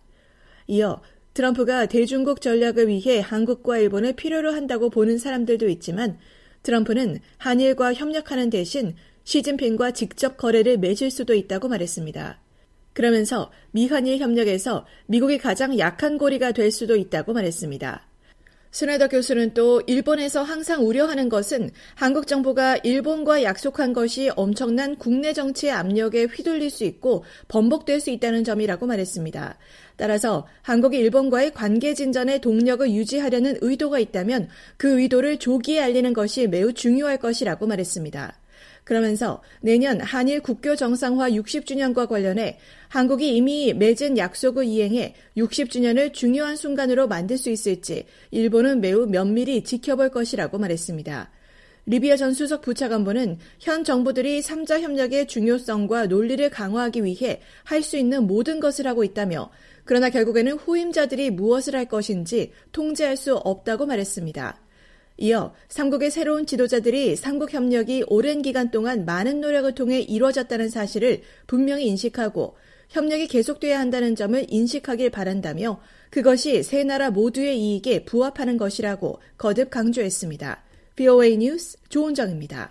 이어 트럼프가 대중국 전략을 위해 한국과 일본을 필요로 한다고 보는 사람들도 있지만 트럼프는 한일과 협력하는 대신 시진핑과 직접 거래를 맺을 수도 있다고 말했습니다. 그러면서 미한일 협력에서 미국이 가장 약한 고리가 될 수도 있다고 말했습니다. 스나이더 교수는 또 일본에서 항상 우려하는 것은 한국 정부가 일본과 약속한 것이 엄청난 국내 정치의 압력에 휘둘릴 수 있고 번복될 수 있다는 점이라고 말했습니다. 따라서 한국이 일본과의 관계 진전의 동력을 유지하려는 의도가 있다면 그 의도를 조기에 알리는 것이 매우 중요할 것이라고 말했습니다. 그러면서 내년 한일 국교 정상화 육십 주년과 관련해 한국이 이미 맺은 약속을 이행해 육십 주년을 중요한 순간으로 만들 수 있을지 일본은 매우 면밀히 지켜볼 것이라고 말했습니다. 리비어 전 수석 부차관보는 현 정부들이 삼자 협력의 중요성과 논리를 강화하기 위해 할 수 있는 모든 것을 하고 있다며 그러나 결국에는 후임자들이 무엇을 할 것인지 통제할 수 없다고 말했습니다. 이어 삼국의 새로운 지도자들이 삼국 협력이 오랜 기간 동안 많은 노력을 통해 이루어졌다는 사실을 분명히 인식하고 협력이 계속돼야 한다는 점을 인식하길 바란다며 그것이 세 나라 모두의 이익에 부합하는 것이라고 거듭 강조했습니다. 브이오에이 뉴스 조은정입니다.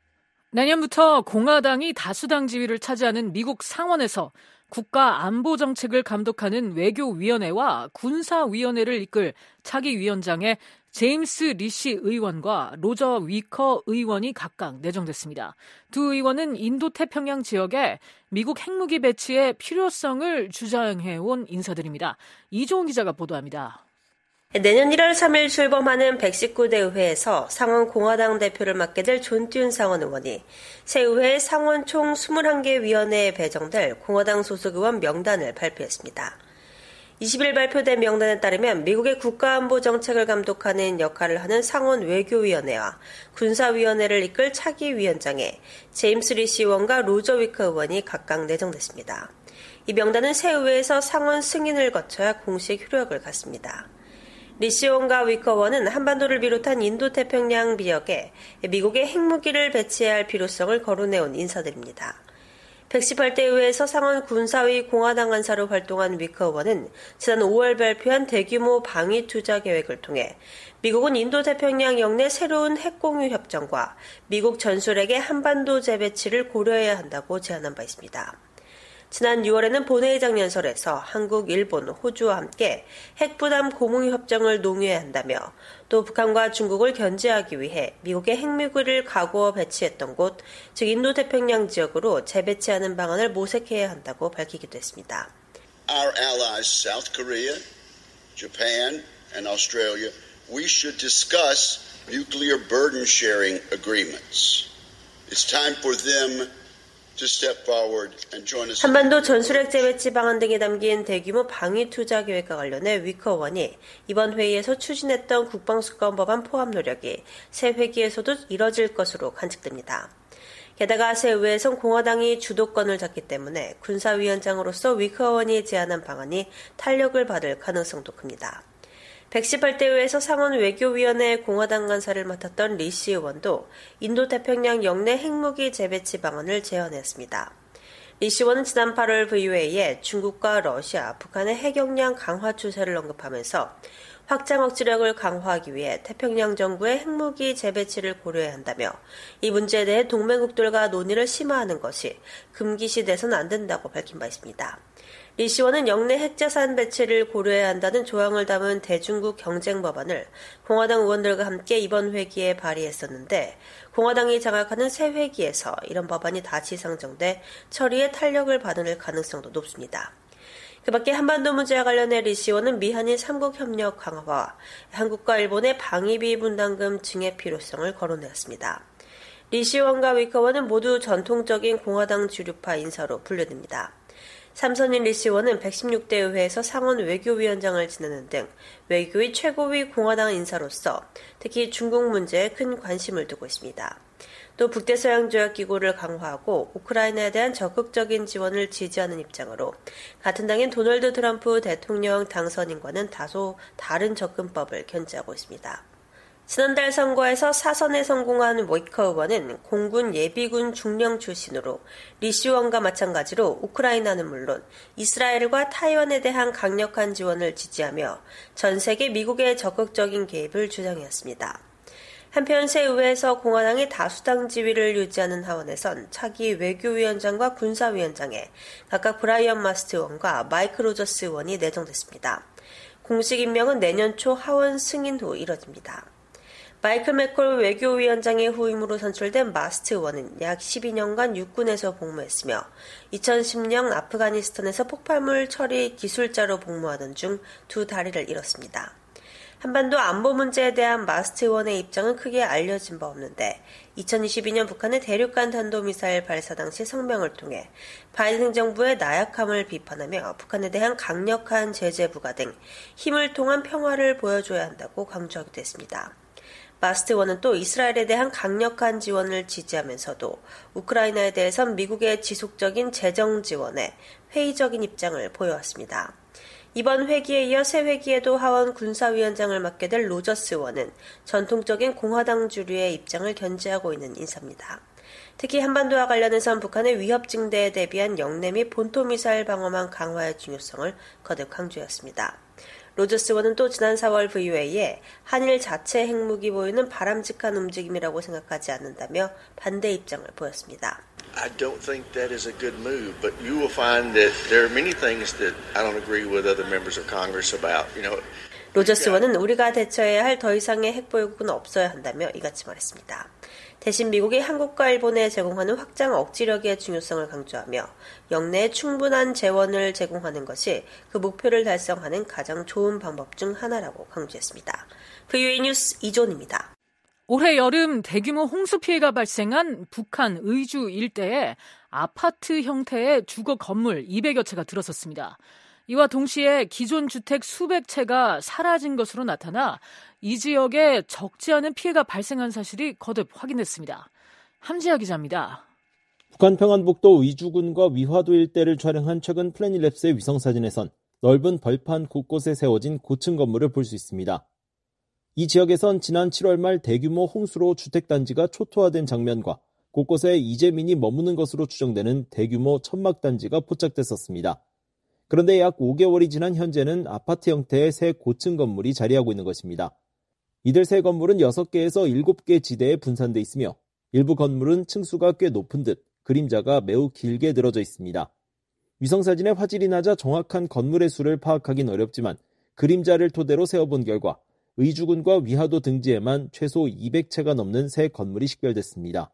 내년부터 공화당이 다수당 지위를 차지하는 미국 상원에서 국가 안보 정책을 감독하는 외교위원회와 군사위원회를 이끌 차기 위원장에 제임스 리시 의원과 로저 위커 의원이 각각 내정됐습니다. 두 의원은 인도태평양 지역에 미국 핵무기 배치의 필요성을 주장해온 인사들입니다. 이종훈 기자가 보도합니다. 내년 일월 삼일 출범하는 백십구 대 의회에서 상원 공화당 대표를 맡게 될 존 듀언 상원 의원이 새 의회 상원 총 이십일 개 위원회에 배정될 공화당 소속 의원 명단을 발표했습니다. 이십 일 발표된 명단에 따르면 미국의 국가안보 정책을 감독하는 역할을 하는 상원 외교위원회와 군사위원회를 이끌 차기 위원장에 제임스 리시 의원과 로저 위커 의원이 각각 내정됐습니다. 이 명단은 새 의회에서 상원 승인을 거쳐야 공식 효력을 갖습니다. 리시 의원과 위커 의원은 한반도를 비롯한 인도태평양 지역에 미국의 핵무기를 배치해야 할 필요성을 거론해온 인사들입니다. 백십팔 대 의회에서 상원 군사위 공화당 간사로 활동한 위커 의원은 지난 오월 발표한 대규모 방위 투자 계획을 통해 미국은 인도태평양 영내 새로운 핵공유 협정과 미국 전술핵의 한반도 재배치를 고려해야 한다고 제안한 바 있습니다. 지난 유월에는 본회의장 연설에서 한국, 일본, 호주와 함께 핵부담 공유 협정을 농의해야 한다며 또 북한과 중국을 견제하기 위해 미국의 핵무기를 과거 배치했던 곳, 즉 인도태평양 지역으로 재배치하는 방안을 모색해야 한다고 밝히기도 했습니다. Our allies, South Korea, Japan, and Australia, we should discuss nuclear burden sharing agreements. It's time for them 한반도 전술핵 재배치 방안 등이 담긴 대규모 방위 투자 계획과 관련해 위커 의원이 이번 회의에서 추진했던 국방수권 법안 포함 노력이 새 회기에서도 이뤄질 것으로 관측됩니다. 게다가 새 의회에선 공화당이 주도권을 잡기 때문에 군사위원장으로서 위커 의원이 제안한 방안이 탄력을 받을 가능성도 큽니다. 백십팔 대 의회에서 상원 외교위원회 공화당 간사를 맡았던 리시 의원도 인도태평양 영내 핵무기 재배치 방안을 제안했습니다. 리시 의원은 지난 팔월 브이유에이에 중국과 러시아, 북한의 핵 역량 강화 추세를 언급하면서 확장 억지력을 강화하기 위해 태평양 정부의 핵무기 재배치를 고려해야 한다며 이 문제에 대해 동맹국들과 논의를 심화하는 것이 금기시돼서는 안 된다고 밝힌 바 있습니다. 리시 의원은 영내 핵자산 배치를 고려해야 한다는 조항을 담은 대중국 경쟁 법안을 공화당 의원들과 함께 이번 회기에 발의했었는데 공화당이 장악하는 새 회기에서 이런 법안이 다시 상정돼 처리에 탄력을 받을 가능성도 높습니다. 그 밖에 한반도 문제와 관련해 리시 의원은 미한일 삼국 협력 강화와 한국과 일본의 방위비 분담금 증액 필요성을 거론했습니다. 리시 의원과 위커 의원은 모두 전통적인 공화당 주류파 인사로 분류됩니다. 삼선인 리시 의원은 백십육 대 의회에서 상원 외교위원장을 지내는 등 외교의 최고위 공화당 인사로서 특히 중국 문제에 큰 관심을 두고 있습니다. 또 북대서양조약기구를 강화하고 우크라이나에 대한 적극적인 지원을 지지하는 입장으로 같은 당인 도널드 트럼프 대통령 당선인과는 다소 다른 접근법을 견지하고 있습니다. 지난달 선거에서 사선에 성공한 위커 의원은 공군 예비군 중령 출신으로 리시 의원과 마찬가지로 우크라이나는 물론 이스라엘과 타이완에 대한 강력한 지원을 지지하며 전 세계 미국의 적극적인 개입을 주장했습니다. 한편 새 의회에서 공화당이 다수당 지위를 유지하는 하원에선 차기 외교위원장과 군사위원장에 각각 브라이언 마스트 의원과 마이크 로저스 의원이 내정됐습니다. 공식 임명은 내년 초 하원 승인 후 이뤄집니다. 마이클 맥콜 외교위원장의 후임으로 선출된 마스트 의원은 약 십이 년간 육군에서 복무했으며 이천십 년 아프가니스탄에서 폭발물 처리 기술자로 복무하던 중 두 다리를 잃었습니다. 한반도 안보 문제에 대한 마스트 의원의 입장은 크게 알려진 바 없는데 이천이십이 년 북한의 대륙간 탄도미사일 발사 당시 성명을 통해 바이든 정부의 나약함을 비판하며 북한에 대한 강력한 제재 부과 등 힘을 통한 평화를 보여줘야 한다고 강조하기도 했습니다. 마스트 의원은 또 이스라엘에 대한 강력한 지원을 지지하면서도 우크라이나에 대해선 미국의 지속적인 재정 지원에 회의적인 입장을 보여왔습니다. 이번 회기에 이어 새 회기에도 하원 군사위원장을 맡게 될 로저스 의원은 전통적인 공화당 주류의 입장을 견지하고 있는 인사입니다. 특히 한반도와 관련해선 북한의 위협 증대에 대비한 영내 및 본토미사일 방어망 강화의 중요성을 거듭 강조했습니다. 로저스 의원은 또 지난 사월 브이유에이에 한일 자체 핵무기 보유는 바람직한 움직임이라고 생각하지 않는다며 반대 입장을 보였습니다. I don't think that is a good move, but you will find that there are many things that I don't agree with other members of Congress about, you know. 로저스 의원은 우리가 대처해야 할 더 이상의 핵보유국은 없어야 한다며 이같이 말했습니다. 대신 미국이 한국과 일본에 제공하는 확장 억지력의 중요성을 강조하며 영내에 충분한 재원을 제공하는 것이 그 목표를 달성하는 가장 좋은 방법 중 하나라고 강조했습니다. 브이오에이 뉴스 이존입니다. 올해 여름 대규모 홍수 피해가 발생한 북한 의주 일대에 아파트 형태의 주거 건물 이백여 채가 들어섰습니다. 이와 동시에 기존 주택 수백 채가 사라진 것으로 나타나 이 지역에 적지 않은 피해가 발생한 사실이 거듭 확인됐습니다. 함지아 기자입니다. 북한 평안북도 의주군과 위화도 일대를 촬영한 최근 플래닛랩스의 위성사진에선 넓은 벌판 곳곳에 세워진 고층 건물을 볼 수 있습니다. 이 지역에선 지난 칠월 말 대규모 홍수로 주택단지가 초토화된 장면과 곳곳에 이재민이 머무는 것으로 추정되는 대규모 천막단지가 포착됐었습니다. 그런데 약 오 개월이 지난 현재는 아파트 형태의 새 고층 건물이 자리하고 있는 것입니다. 이들 새 건물은 여섯 개에서 일곱 개 지대에 분산돼 있으며 일부 건물은 층수가 꽤 높은 듯 그림자가 매우 길게 늘어져 있습니다. 위성사진의 화질이 낮아 정확한 건물의 수를 파악하긴 어렵지만 그림자를 토대로 세어본 결과 의주군과 위화도 등지에만 최소 이백 채가 넘는 새 건물이 식별됐습니다.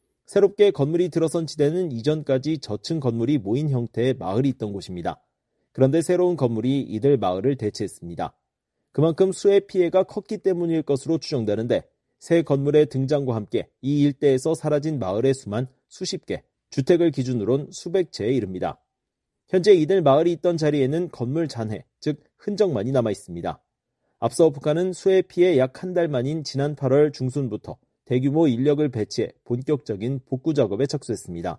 새롭게 건물이 들어선 지대는 이전까지 저층 건물이 모인 형태의 마을이 있던 곳입니다. 그런데 새로운 건물이 이들 마을을 대체했습니다. 그만큼 수해 피해가 컸기 때문일 것으로 추정되는데 새 건물의 등장과 함께 이 일대에서 사라진 마을의 수만 수십 개, 주택을 기준으론 수백 채에 이릅니다. 현재 이들 마을이 있던 자리에는 건물 잔해, 즉 흔적만이 남아 있습니다. 앞서 북한은 수해 피해 약 한 달 만인 지난 팔월 중순부터 대규모 인력을 배치해 본격적인 복구 작업에 착수했습니다.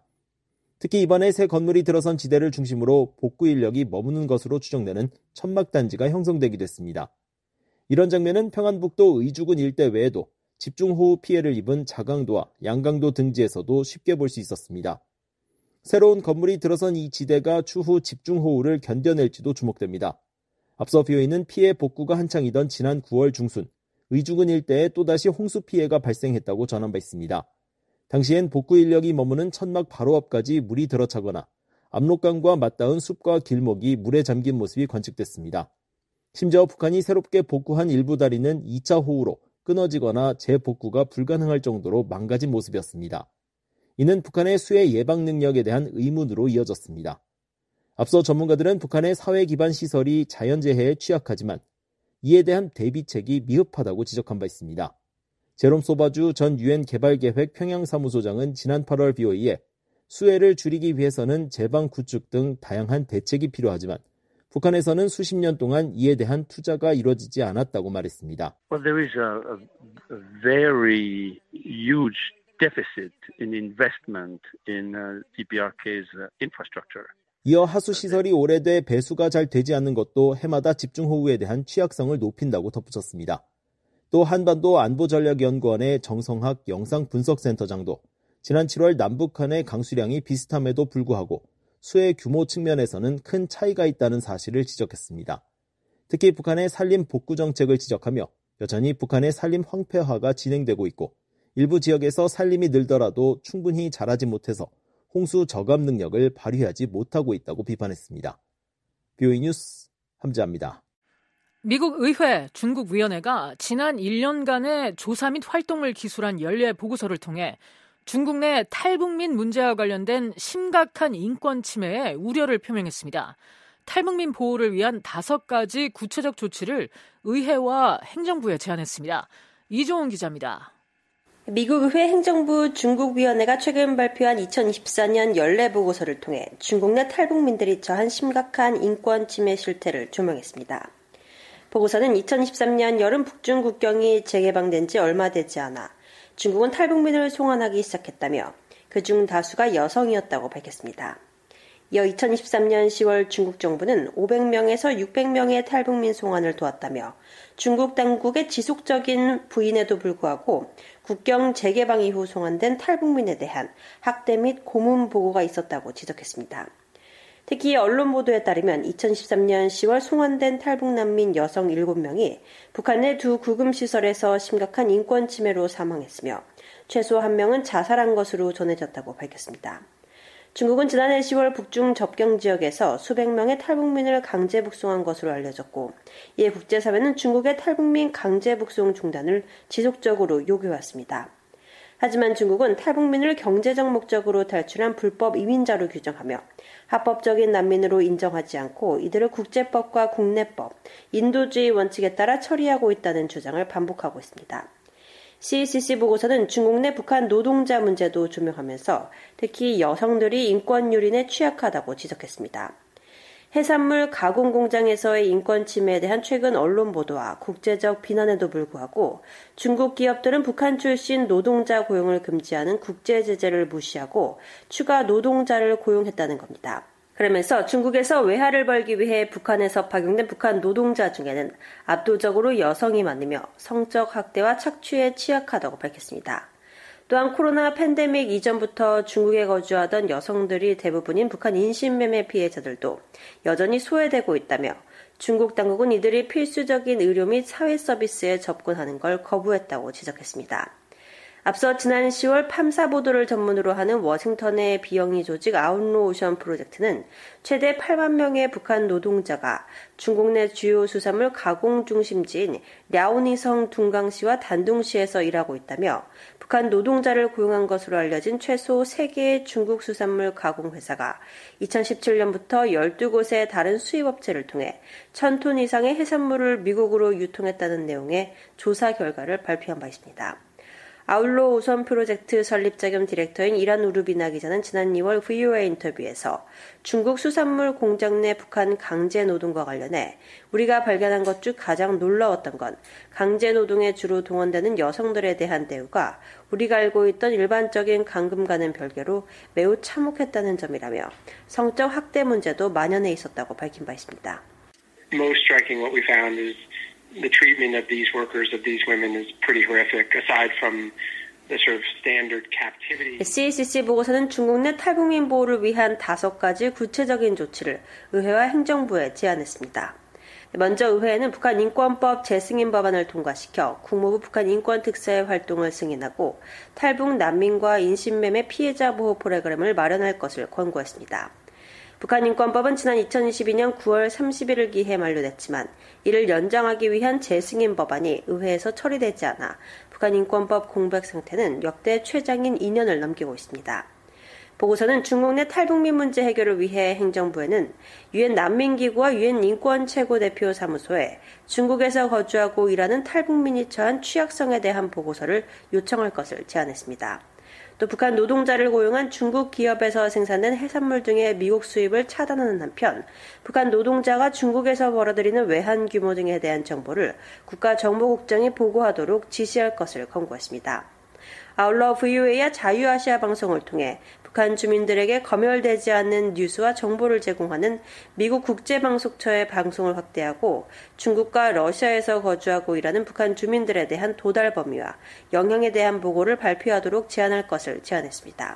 특히 이번에 새 건물이 들어선 지대를 중심으로 복구 인력이 머무는 것으로 추정되는 천막단지가 형성되기도 했습니다. 이런 장면은 평안북도 의주군 일대 외에도 집중호우 피해를 입은 자강도와 양강도 등지에서도 쉽게 볼 수 있었습니다. 새로운 건물이 들어선 이 지대가 추후 집중호우를 견뎌낼지도 주목됩니다. 앞서 비오이는 피해 복구가 한창이던 지난 구월 중순 의주군 일대에 또다시 홍수 피해가 발생했다고 전한 바 있습니다. 당시엔 복구 인력이 머무는 천막 바로 앞까지 물이 들어차거나 압록강과 맞닿은 숲과 길목이 물에 잠긴 모습이 관측됐습니다. 심지어 북한이 새롭게 복구한 일부 다리는 이 차 호우로 끊어지거나 재복구가 불가능할 정도로 망가진 모습이었습니다. 이는 북한의 수해 예방 능력에 대한 의문으로 이어졌습니다. 앞서 전문가들은 북한의 사회 기반 시설이 자연재해에 취약하지만 이에 대한 대비책이 미흡하다고 지적한 바 있습니다. 제롬 소바주 전 유엔 개발계획 평양사무소장은 지난 팔월 비오이에 수해를 줄이기 위해서는 제방 구축 등 다양한 대책이 필요하지만 북한에서는 수십 년 동안 이에 대한 투자가 이루어지지 않았다고 말했습니다. Well, there is a, a very huge deficit in investment in uh, 디피아르케이's infrastructure. 이어 하수시설이 오래돼 배수가 잘 되지 않는 것도 해마다 집중호우에 대한 취약성을 높인다고 덧붙였습니다. 또 한반도 안보전략연구원의 정성학 영상분석센터장도 지난 칠월 남북한의 강수량이 비슷함에도 불구하고 수해 규모 측면에서는 큰 차이가 있다는 사실을 지적했습니다. 특히 북한의 산림 복구 정책을 지적하며 여전히 북한의 산림 황폐화가 진행되고 있고 일부 지역에서 산림이 늘더라도 충분히 자라지 못해서 홍수 저감 능력을 발휘하지 못하고 있다고 비판했습니다. 비오이 뉴스 함지아입니다. 미국 의회 중국위원회가 지난 일 년간의 조사 및 활동을 기술한 연례 보고서를 통해 중국 내 탈북민 문제와 관련된 심각한 인권 침해에 우려를 표명했습니다. 탈북민 보호를 위한 다섯 가지 구체적 조치를 의회와 행정부에 제안했습니다. 이종훈 기자입니다. 미국 의회 행정부 중국위원회가 최근 발표한 이천이십사 년 연례 보고서를 통해 중국 내 탈북민들이 처한 심각한 인권 침해 실태를 조명했습니다. 보고서는 이천이십삼 년 여름 북중 국경이 재개방된 지 얼마 되지 않아 중국은 탈북민을 송환하기 시작했다며 그중 다수가 여성이었다고 밝혔습니다. 이어 이천이십삼 년 시월 중국 정부는 오백 명에서 육백 명의 탈북민 송환을 도왔다며 중국 당국의 지속적인 부인에도 불구하고 국경 재개방 이후 송환된 탈북민에 대한 학대 및 고문 보고가 있었다고 지적했습니다. 특히 언론 보도에 따르면 이천십삼 년 시월 송환된 탈북난민 여성 일곱 명이 북한 내 두 구금시설에서 심각한 인권 침해로 사망했으며 최소 한 명은 자살한 것으로 전해졌다고 밝혔습니다. 중국은 지난해 시월 북중 접경 지역에서 수백 명의 탈북민을 강제 북송한 것으로 알려졌고, 이에 국제사회는 중국의 탈북민 강제 북송 중단을 지속적으로 요구해왔습니다. 하지만 중국은 탈북민을 경제적 목적으로 탈출한 불법 이민자로 규정하며 합법적인 난민으로 인정하지 않고 이들을 국제법과 국내법, 인도주의 원칙에 따라 처리하고 있다는 주장을 반복하고 있습니다. 씨이씨씨 보고서는 중국 내 북한 노동자 문제도 조명하면서 특히 여성들이 인권 유린에 취약하다고 지적했습니다. 해산물 가공 공장에서의 인권 침해에 대한 최근 언론 보도와 국제적 비난에도 불구하고 중국 기업들은 북한 출신 노동자 고용을 금지하는 국제 제재를 무시하고 추가 노동자를 고용했다는 겁니다. 그러면서 중국에서 외화를 벌기 위해 북한에서 파견된 북한 노동자 중에는 압도적으로 여성이 많으며 성적 학대와 착취에 취약하다고 밝혔습니다. 또한 코로나 팬데믹 이전부터 중국에 거주하던 여성들이 대부분인 북한 인신매매 피해자들도 여전히 소외되고 있다며 중국 당국은 이들이 필수적인 의료 및 사회 서비스에 접근하는 걸 거부했다고 지적했습니다. 앞서 지난 시월 팜사 보도를 전문으로 하는 워싱턴의 비영리 조직 아웃로 오션 프로젝트는 최대 팔만 명의 북한 노동자가 중국 내 주요 수산물 가공 중심지인 랴오닝성 둥강시와 단둥시에서 일하고 있다며 북한 노동자를 고용한 것으로 알려진 최소 세 개의 중국 수산물 가공 회사가 이천십칠 년부터 열두 곳의 다른 수입업체를 통해 천 톤 이상의 해산물을 미국으로 유통했다는 내용의 조사 결과를 발표한 바 있습니다. 아울로 오선 프로젝트 설립자 겸 디렉터인 이란 우르비나 기자는 지난 이월 브이오에이 인터뷰에서 중국 수산물 공장 내 북한 강제 노동과 관련해 우리가 발견한 것 중 가장 놀라웠던 건 강제 노동에 주로 동원되는 여성들에 대한 대우가 우리가 알고 있던 일반적인 감금과는 별개로 매우 참혹했다는 점이라며 성적 학대 문제도 만연해 있었다고 밝힌 바 있습니다. Most striking what we found is the treatment of these workers, of these women, is pretty horrific. Aside from the sort of standard captivity. 씨이씨씨 보고서는 중국 내 탈북민 보호를 위한 다섯 가지 구체적인 조치를 의회와 행정부에 제안했습니다. 먼저 의회에는 북한 인권법 재승인 법안을 통과시켜 국무부 북한 인권특사의 활동을 승인하고 탈북 난민과 인신매매 피해자 보호 프로그램을 마련할 것을 권고했습니다. 북한 인권법은 지난 이천이십이 년 구월 삼십일을 기해 만료됐지만 이를 연장하기 위한 재승인 법안이 의회에서 처리되지 않아 북한 인권법 공백 상태는 역대 최장인 이 년을 넘기고 있습니다. 보고서는 중국 내 탈북민 문제 해결을 위해 행정부에는 유엔 난민기구와 유엔 인권 최고대표 사무소에 중국에서 거주하고 일하는 탈북민이 처한 취약성에 대한 보고서를 요청할 것을 제안했습니다. 또 북한 노동자를 고용한 중국 기업에서 생산된 해산물 등의 미국 수입을 차단하는 한편 북한 노동자가 중국에서 벌어들이는 외환 규모 등에 대한 정보를 국가정보국장에 보고하도록 지시할 것을 권고했습니다. 아울러 브이오에이와 자유아시아 방송을 통해 북한 주민들에게 검열되지 않는 뉴스와 정보를 제공하는 미국 국제방송처의 방송을 확대하고 중국과 러시아에서 거주하고 일하는 북한 주민들에 대한 도달 범위와 영향에 대한 보고를 발표하도록 제안할 것을 제안했습니다.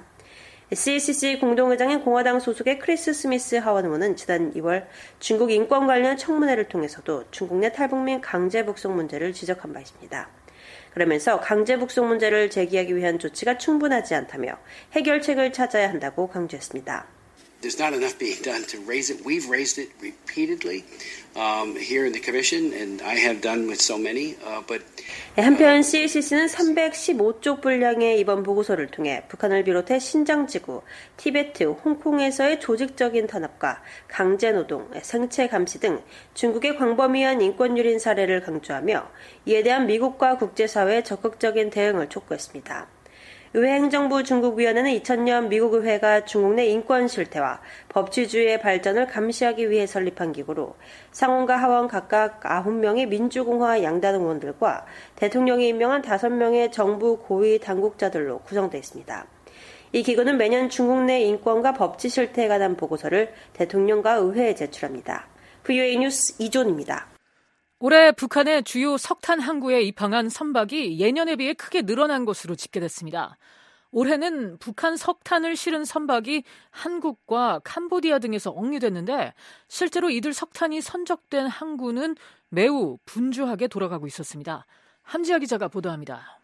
씨이씨씨 공동의장인 공화당 소속의 크리스 스미스 하원 의원은 지난 이월 중국 인권 관련 청문회를 통해서도 중국 내 탈북민 강제 북송 문제를 지적한 바 있습니다. 그러면서 강제 북송 문제를 제기하기 위한 조치가 충분하지 않다며 해결책을 찾아야 한다고 강조했습니다. There's not enough being done to raise it. We've raised it repeatedly um, here in the Commission, and I have done with so many. Uh, but 한편 씨이씨씨는 삼백십오 쪽 분량의 이번 보고서를 통해 북한을 비롯해 신장지구, 티베트, 홍콩에서의 조직적인 탄압과 강제노동, 생체 감시 등 중국의 광범위한 인권유린 사례를 강조하며 이에 대한 미국과 국제사회의 적극적인 대응을 촉구했습니다. 의회 행정부 중국위원회는 이천 년 미국 의회가 중국 내 인권 실태와 법치주의의 발전을 감시하기 위해 설립한 기구로 상원과 하원 각각 아홉 명의 민주공화 양당 의원들과 대통령이 임명한 다섯 명의 정부 고위 당국자들로 구성되어 있습니다. 이 기구는 매년 중국 내 인권과 법치 실태에 관한 보고서를 대통령과 의회에 제출합니다. 브이오에이 뉴스 이존입니다. 올해 북한의 주요 석탄 항구에 입항한 선박이 예년에 비해 크게 늘어난 것으로 집계됐습니다. 올해는 북한 석탄을 실은 선박이 한국과 캄보디아 등에서 억류됐는데 실제로 이들 석탄이 선적된 항구는 매우 분주하게 돌아가고 있었습니다. 함지아 기자가 보도합니다.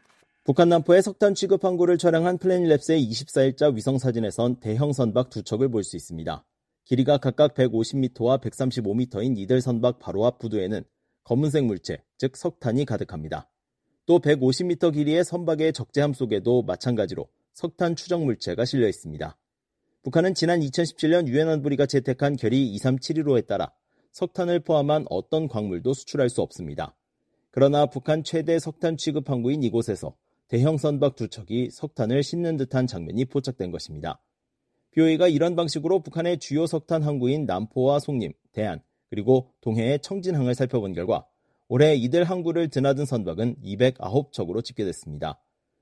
북한 남포의 석탄 취급 항구를 촬영한 플래닛랩스의 이십사일자 위성사진에선 대형 선박 두 척을 볼 수 있습니다. 길이가 각각 백오십 미터와 백삼십오 미터인 이들 선박 바로 앞 부두에는 검은색 물체, 즉 석탄이 가득합니다. 또 백오십 미터 길이의 선박의 적재함 속에도 마찬가지로 석탄 추정 물체가 실려 있습니다. 북한은 지난 이천십칠년 유엔 안보리가 채택한 결의 이삼칠일호에 따라 석탄을 포함한 어떤 광물도 수출할 수 없습니다. 그러나 북한 최대 석탄 취급 항구인 이곳에서 대형 선박 두 척이 석탄을 싣는 듯한 장면이 포착된 것입니다. 비오에이가 이런 방식으로 북한의 주요 석탄 항구인 남포와 송림, 대안, 그리고 동해의 청진항을 살펴본 결과 올해 이들 항구를 드나든 선박은 이백구 척으로 집계됐습니다.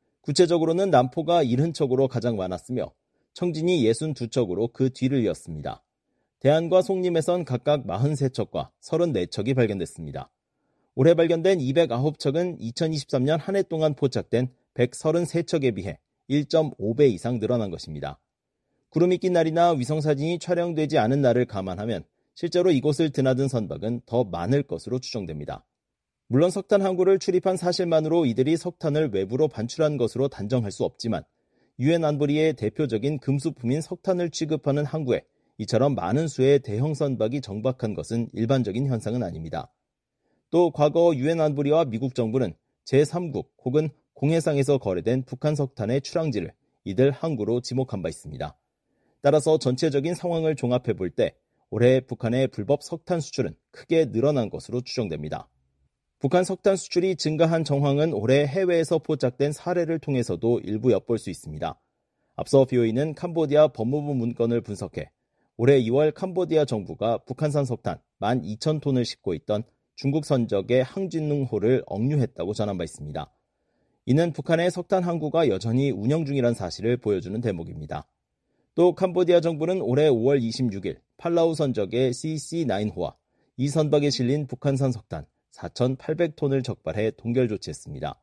구체적으로는 남포가 칠십 척으로 가장 많았으며 청진이 육십이 척으로 그 뒤를 이었습니다. 대안과 송림에선 각각 사십삼 척과 삼십사 척이 발견됐습니다. 올해 발견된 이백구 척은 이천이십삼년 한 해 동안 포착된 백삼십삼 척에 비해 일 점 오 배 이상 늘어난 것입니다. 구름이 낀 날이나 위성사진이 촬영되지 않은 날을 감안하면 실제로 이곳을 드나든 선박은 더 많을 것으로 추정됩니다. 물론 석탄 항구를 출입한 사실만으로 이들이 석탄을 외부로 반출한 것으로 단정할 수 없지만 유엔 안보리의 대표적인 금수품인 석탄을 취급하는 항구에 이처럼 많은 수의 대형 선박이 정박한 것은 일반적인 현상은 아닙니다. 또 과거 유엔 안보리와 미국 정부는 제삼국 혹은 공해상에서 거래된 북한 석탄의 출항지를 이들 항구로 지목한 바 있습니다. 따라서 전체적인 상황을 종합해 볼 때 올해 북한의 불법 석탄 수출은 크게 늘어난 것으로 추정됩니다. 북한 석탄 수출이 증가한 정황은 올해 해외에서 포착된 사례를 통해서도 일부 엿볼 수 있습니다. 앞서 비오에이는 캄보디아 법무부 문건을 분석해 올해 이월 캄보디아 정부가 북한산 석탄 만 이천 톤을 싣고 있던 중국 선적의 항진릉호를 억류했다고 전한 바 있습니다. 이는 북한의 석탄 항구가 여전히 운영 중이라는 사실을 보여주는 대목입니다. 또 캄보디아 정부는 올해 오월 이십육일 팔라우 선적의 씨씨 나인호와 이 선박에 실린 북한산 석탄 사천팔백 톤을 적발해 동결 조치했습니다.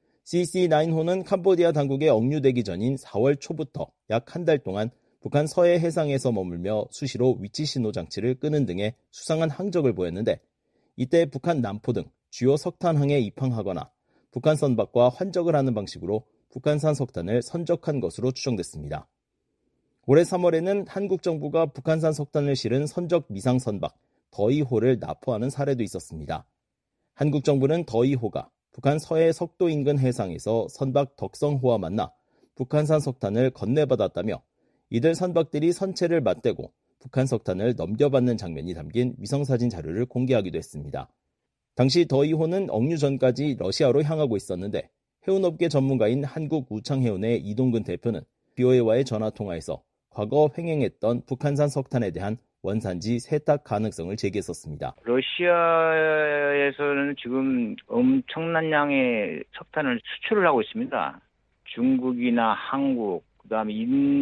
씨씨 나인호는 캄보디아 당국에 억류되기 전인 사월 초부터 약 한 달 동안 북한 서해 해상에서 머물며 수시로 위치 신호 장치를 끄는 등의 수상한 항적을 보였는데 이때 북한 남포 등 주요 석탄항에 입항하거나 북한 선박과 환적을 하는 방식으로 북한산 석탄을 선적한 것으로 추정됐습니다. 올해 삼월에는 한국 정부가 북한산 석탄을 실은 선적 미상 선박 더이호를 납포하는 사례도 있었습니다. 한국 정부는 더이호가 북한 서해 석도 인근 해상에서 선박 덕성호와 만나 북한산 석탄을 건네받았다며 이들 선박들이 선체를 맞대고 북한 석탄을 넘겨받는 장면이 담긴 위성사진 자료를 공개하기도 했습니다. 당시 더이호는 억류 전까지 러시아로 향하고 있었는데 해운업계 전문가인 한국우창해운의 이동근 대표는 비오에이와의 전화통화에서 과거 횡행했던 북한산 석탄에 대한 원산지 세탁 가능성을 제기했었습니다. 러시아에서는 지금 엄청난 양의 석탄을 수출을 하고 있습니다. 중국이나 한국, 그다음에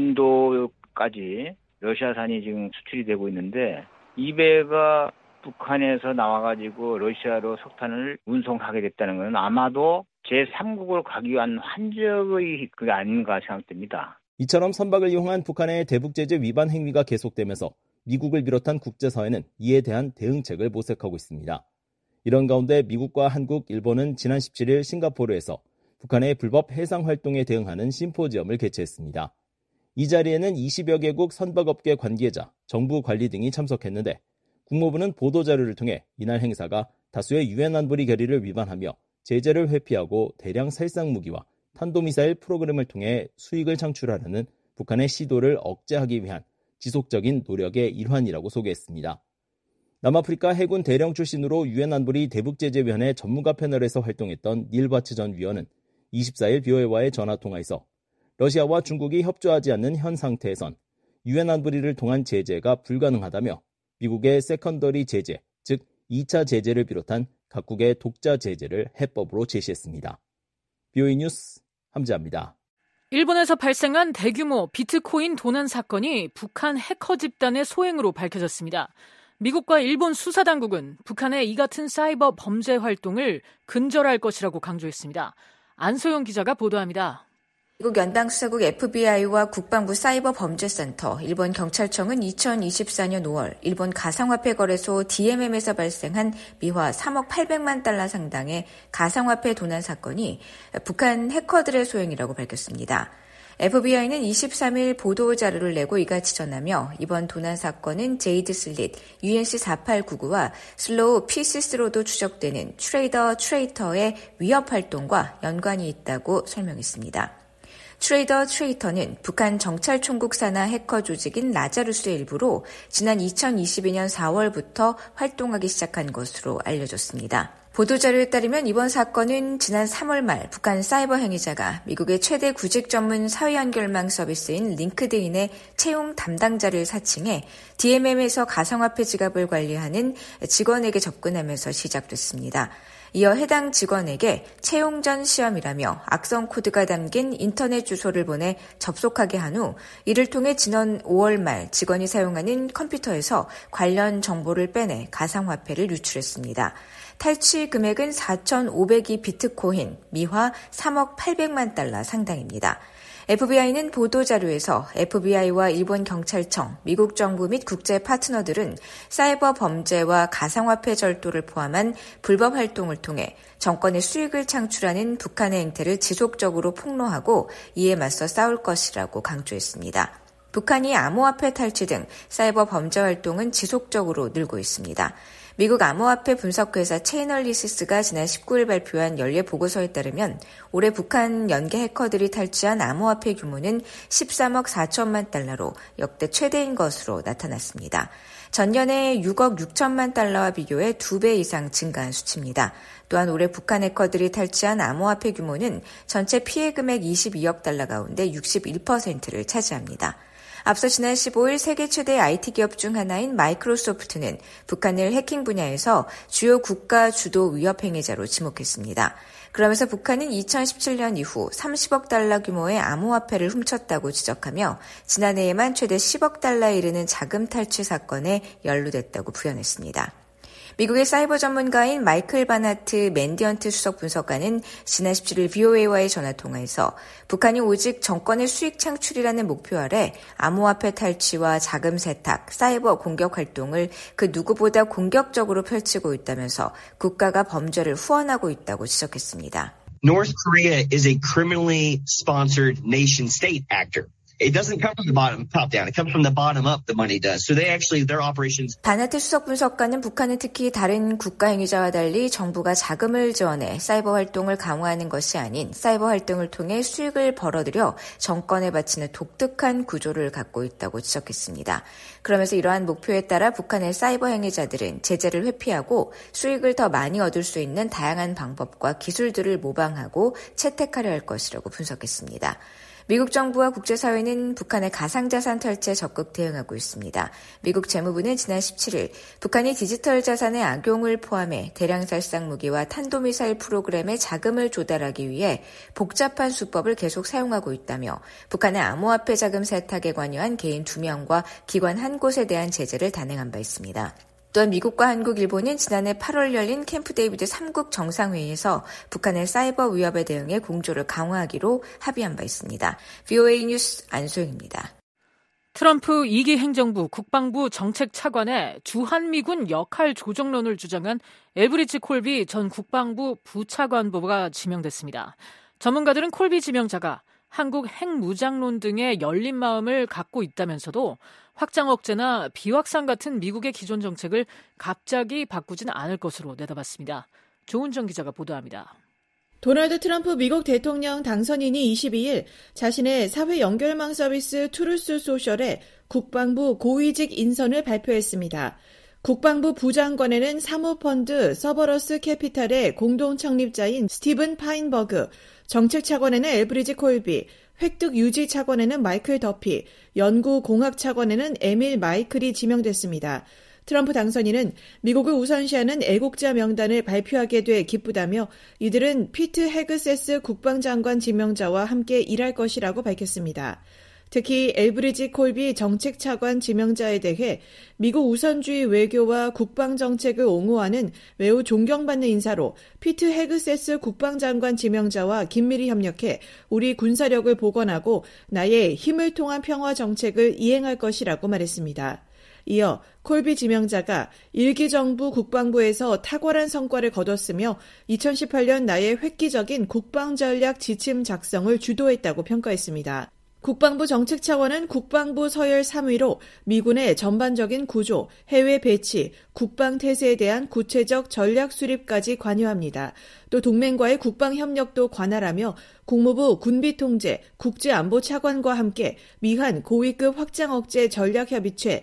인도까지 러시아산이 지금 수출이 되고 있는데 이 배가 북한에서 나와가지고 러시아로 석탄을 운송하게 됐다는 것은 아마도 제삼국으로 가기 위한 환적의 그게 아닌가 생각됩니다. 이처럼 선박을 이용한 북한의 대북제재 위반 행위가 계속되면서 미국을 비롯한 국제사회는 이에 대한 대응책을 모색하고 있습니다. 이런 가운데 미국과 한국, 일본은 지난 십칠일 싱가포르에서 북한의 불법 해상 활동에 대응하는 심포지엄을 개최했습니다. 이 자리에는 이십여 개국 선박업계 관계자, 정부 관리 등이 참석했는데 국무부는 보도자료를 통해 이날 행사가 다수의 유엔 안보리 결의를 위반하며 제재를 회피하고 대량 살상 무기와 탄도미사일 프로그램을 통해 수익을 창출하려는 북한의 시도를 억제하기 위한 지속적인 노력의 일환이라고 소개했습니다. 남아프리카 해군 대령 출신으로 유엔 안보리 대북제재위원회 전문가 패널에서 활동했던 닐 바츠 전 위원은 이십사일 비오에이와의 전화통화에서 러시아와 중국이 협조하지 않는 현 상태에선 유엔 안보리를 통한 제재가 불가능하다며 미국의 세컨더리 제재, 즉 이 차 제재를 비롯한 각국의 독자 제재를 해법으로 제시했습니다. 비오에이 뉴스 함지아입니다. 일본에서 발생한 대규모 비트코인 도난 사건이 북한 해커 집단의 소행으로 밝혀졌습니다. 미국과 일본 수사당국은 북한의 이 같은 사이버 범죄 활동을 근절할 것이라고 강조했습니다. 안소영 기자가 보도합니다. 미국 연방수사국 에프비아이와 국방부 사이버범죄센터, 일본 경찰청은 이천이십사년 오월 일본 가상화폐 거래소 디엠엠에서 발생한 미화 삼억 팔백만 달러 상당의 가상화폐 도난 사건이 북한 해커들의 소행이라고 밝혔습니다. 에프비아이는 이십삼일 보도자료를 내고 이같이 전하며 이번 도난 사건은 제이드 슬릿, 유엔씨 사팔구구와 슬로우 피시스로도 추적되는 트레이더 트레이터의 위협 활동과 연관이 있다고 설명했습니다. 트레이더 트레이터는 북한 정찰총국 산하 해커 조직인 라자루스의 일부로 지난 이천이십이년 사월부터 활동하기 시작한 것으로 알려졌습니다. 보도자료에 따르면 이번 사건은 지난 삼월 말 북한 사이버 행위자가 미국의 최대 구직 전문 사회연결망 서비스인 링크드인의 채용 담당자를 사칭해 디엠엠에서 가상화폐 지갑을 관리하는 직원에게 접근하면서 시작됐습니다. 이어 해당 직원에게 채용 전 시험이라며 악성 코드가 담긴 인터넷 주소를 보내 접속하게 한 후 이를 통해 지난 오월 말 직원이 사용하는 컴퓨터에서 관련 정보를 빼내 가상화폐를 유출했습니다. 탈취 금액은 사천오백이 비트코인, 미화 삼억 팔백만 달러 상당입니다. 에프비아이는 보도자료에서 에프비아이와 일본 경찰청, 미국 정부 및 국제 파트너들은 사이버 범죄와 가상화폐 절도를 포함한 불법 활동을 통해 정권의 수익을 창출하는 북한의 행태를 지속적으로 폭로하고 이에 맞서 싸울 것이라고 강조했습니다. 북한이 암호화폐 탈취 등 사이버 범죄 활동은 지속적으로 늘고 있습니다. 미국 암호화폐 분석회사 체이널리시스가 지난 십구일 발표한 연례 보고서에 따르면 올해 북한 연계 해커들이 탈취한 암호화폐 규모는 십삼억 사천만 달러로 역대 최대인 것으로 나타났습니다. 전년의 육억 육천만 달러와 비교해 두 배 이상 증가한 수치입니다. 또한 올해 북한 해커들이 탈취한 암호화폐 규모는 전체 피해 금액 이십이억 달러 가운데 육십일 퍼센트를 차지합니다. 앞서 지난 십오일 세계 최대 아이티 기업 중 하나인 마이크로소프트는 북한을 해킹 분야에서 주요 국가 주도 위협 행위자로 지목했습니다. 그러면서 북한은 이천십칠년 이후 삼십억 달러 규모의 암호화폐를 훔쳤다고 지적하며 지난해에만 최대 십억 달러에 이르는 자금 탈취 사건에 연루됐다고 부연했습니다. 미국의 사이버 전문가인 마이클 바나트 맨디언트 수석 분석가는 지난 십칠일 브이오에이와의 전화통화에서 북한이 오직 정권의 수익 창출이라는 목표 아래 암호화폐 탈취와 자금 세탁, 사이버 공격 활동을 그 누구보다 공격적으로 펼치고 있다면서 국가가 범죄를 후원하고 있다고 지적했습니다. North Korea is a criminally sponsored nation state actor. It doesn't come from the bottom, top down. It comes from the bottom up, the money does. So they actually, their operations. 바나트 수석 분석가는 북한은 특히 다른 국가 행위자와 달리 정부가 자금을 지원해 사이버 활동을 강화하는 것이 아닌 사이버 활동을 통해 수익을 벌어들여 정권에 바치는 독특한 구조를 갖고 있다고 지적했습니다. 그러면서 이러한 목표에 따라 북한의 사이버 행위자들은 제재를 회피하고 수익을 더 많이 얻을 수 있는 다양한 방법과 기술들을 모방하고 채택하려 할 것이라고 분석했습니다. 미국 정부와 국제사회는 북한의 가상자산 탈취에 적극 대응하고 있습니다. 미국 재무부는 지난 십칠일 북한이 디지털 자산의 악용을 포함해 대량살상 무기와 탄도미사일 프로그램에 자금을 조달하기 위해 복잡한 수법을 계속 사용하고 있다며 북한의 암호화폐 자금 세탁에 관여한 개인 두 명과 기관 한 곳에 대한 제재를 단행한 바 있습니다. 또한 미국과 한국, 일본은 지난해 팔월 열린 캠프 데이비드 삼국 정상회의에서 북한의 사이버 위협에 대응해 공조를 강화하기로 합의한 바 있습니다. 브이오에이 뉴스 안소영입니다. 트럼프 이기 행정부 국방부 정책차관의 주한미군 역할 조정론을 주장한 엘브리지 콜비 전 국방부 부차관보가 지명됐습니다. 전문가들은 콜비 지명자가 한국 핵무장론 등의 열린 마음을 갖고 있다면서도 확장 억제나 비확산 같은 미국의 기존 정책을 갑자기 바꾸지는 않을 것으로 내다봤습니다. 조은정 기자가 보도합니다. 도널드 트럼프 미국 대통령 당선인이 이십이일 자신의 사회 연결망 서비스 트루스 소셜에 국방부 고위직 인선을 발표했습니다. 국방부 부장관에는 사모펀드 서버러스 캐피탈의 공동 창립자인 스티븐 파인버그, 정책차관에는 엘브리지 콜비, 획득 유지 차관에는 마이클 더피, 연구공학 차관에는 에밀 마이클이 지명됐습니다. 트럼프 당선인은 미국을 우선시하는 애국자 명단을 발표하게 돼 기쁘다며 이들은 피트 헤그세스 국방장관 지명자와 함께 일할 것이라고 밝혔습니다. 특히 엘브리지 콜비 정책차관 지명자에 대해 미국 우선주의 외교와 국방정책을 옹호하는 매우 존경받는 인사로 피트 헤그세스 국방장관 지명자와 긴밀히 협력해 우리 군사력을 복원하고 나의 힘을 통한 평화 정책을 이행할 것이라고 말했습니다. 이어 콜비 지명자가 일기 정부 국방부에서 탁월한 성과를 거뒀으며 이천십팔 년 나의 획기적인 국방전략 지침 작성을 주도했다고 평가했습니다. 국방부 정책 차원은 국방부 서열 삼 위로 미군의 전반적인 구조, 해외 배치, 국방 태세에 대한 구체적 전략 수립까지 관여합니다. 또 동맹과의 국방 협력도 관할하며 국무부 군비통제, 국제안보차관과 함께 미한 고위급 확장 억제 전략협의체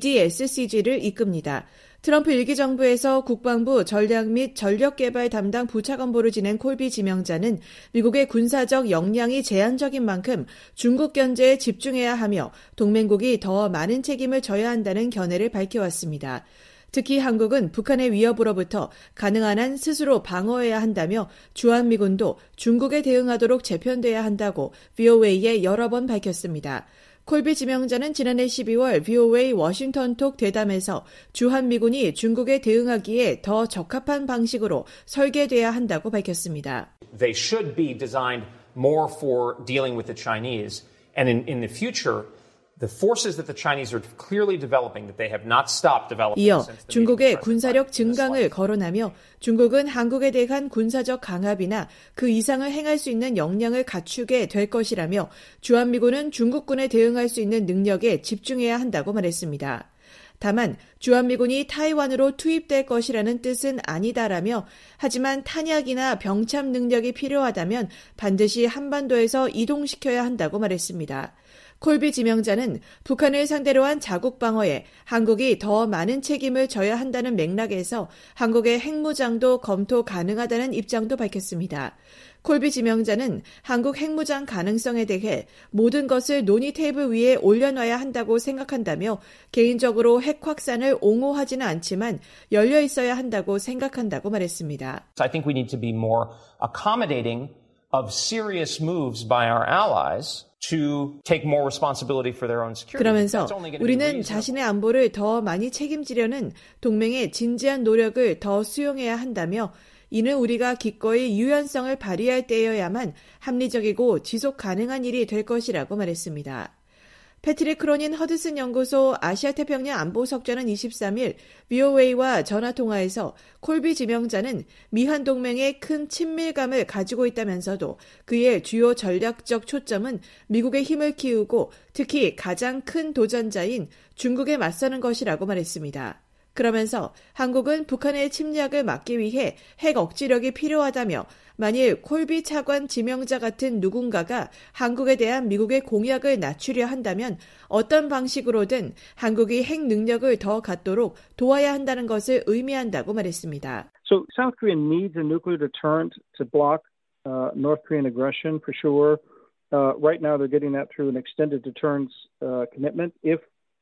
이디에스씨지를 이끕니다. 트럼프 일기 정부에서 국방부 전략 및 전력개발 담당 부차관보를 지낸 콜비 지명자는 미국의 군사적 역량이 제한적인 만큼 중국 견제에 집중해야 하며 동맹국이 더 많은 책임을 져야 한다는 견해를 밝혀왔습니다. 특히 한국은 북한의 위협으로부터 가능한 한 스스로 방어해야 한다며 주한미군도 중국에 대응하도록 재편돼야 한다고 브이오에이에 여러 번 밝혔습니다. 콜비 지명자는 지난해 십이월 브이오에이 워싱턴톡 대담에서 주한미군이 중국에 대응하기에 더 적합한 방식으로 설계돼야 한다고 밝혔습니다. They should be designed more for dealing with the Chinese, and in, in the future, the forces that the Chinese are clearly developing, that they have not stopped developing. 이어 중국의 군사력 증강을 거론하며 중국은 한국에 대한 군사적 강압이나 그 이상을 행할 수 있는 역량을 갖추게 될 것이라며 주한미군은 중국군에 대응할 수 있는 능력에 집중해야 한다고 말했습니다. 다만 주한미군이 타이완으로 투입될 것이라는 뜻은 아니다라며 하지만 탄약이나 병참 능력이 필요하다면 반드시 한반도에서 이동시켜야 한다고 말했습니다. 콜비 지명자는 북한을 상대로 한 자국 방어에 한국이 더 많은 책임을 져야 한다는 맥락에서 한국의 핵무장도 검토 가능하다는 입장도 밝혔습니다. 콜비 지명자는 한국 핵무장 가능성에 대해 모든 것을 논의 테이블 위에 올려놔야 한다고 생각한다며 개인적으로 핵 확산을 옹호하지는 않지만 열려 있어야 한다고 생각한다고 말했습니다. I think we need to be more accommodating of serious moves by our allies. To take more responsibility for their own security. 그러면서 우리는 자신의 안보를 더 많이 책임지려는 동맹의 진지한 노력을 더 수용해야 한다며 이는 우리가 기꺼이 유연성을 발휘할 때여야만 합리적이고 지속 가능한 일이 될 것이라고 말했습니다. 패트릭 크로닌 허드슨 연구소 아시아태평양 안보석좌는 이십삼 일 브이오에이와 전화통화에서 콜비 지명자는 미한 동맹에 큰 친밀감을 가지고 있다면서도 그의 주요 전략적 초점은 미국의 힘을 키우고 특히 가장 큰 도전자인 중국에 맞서는 것이라고 말했습니다. 그러면서 한국은 북한의 침략을 막기 위해 핵 억지력이 필요하다며 만일 콜비 차관 지명자 같은 누군가가 한국에 대한 미국의 공약을 낮추려 한다면 어떤 방식으로든 한국이 핵 능력을 더 갖도록 도와야 한다는 것을 의미한다고 말했습니다. So South Korea needs a nuclear deterrent to block uh, North Korean aggression for sure. Uh, right now they're getting that through an extended deterrence uh, commitment. If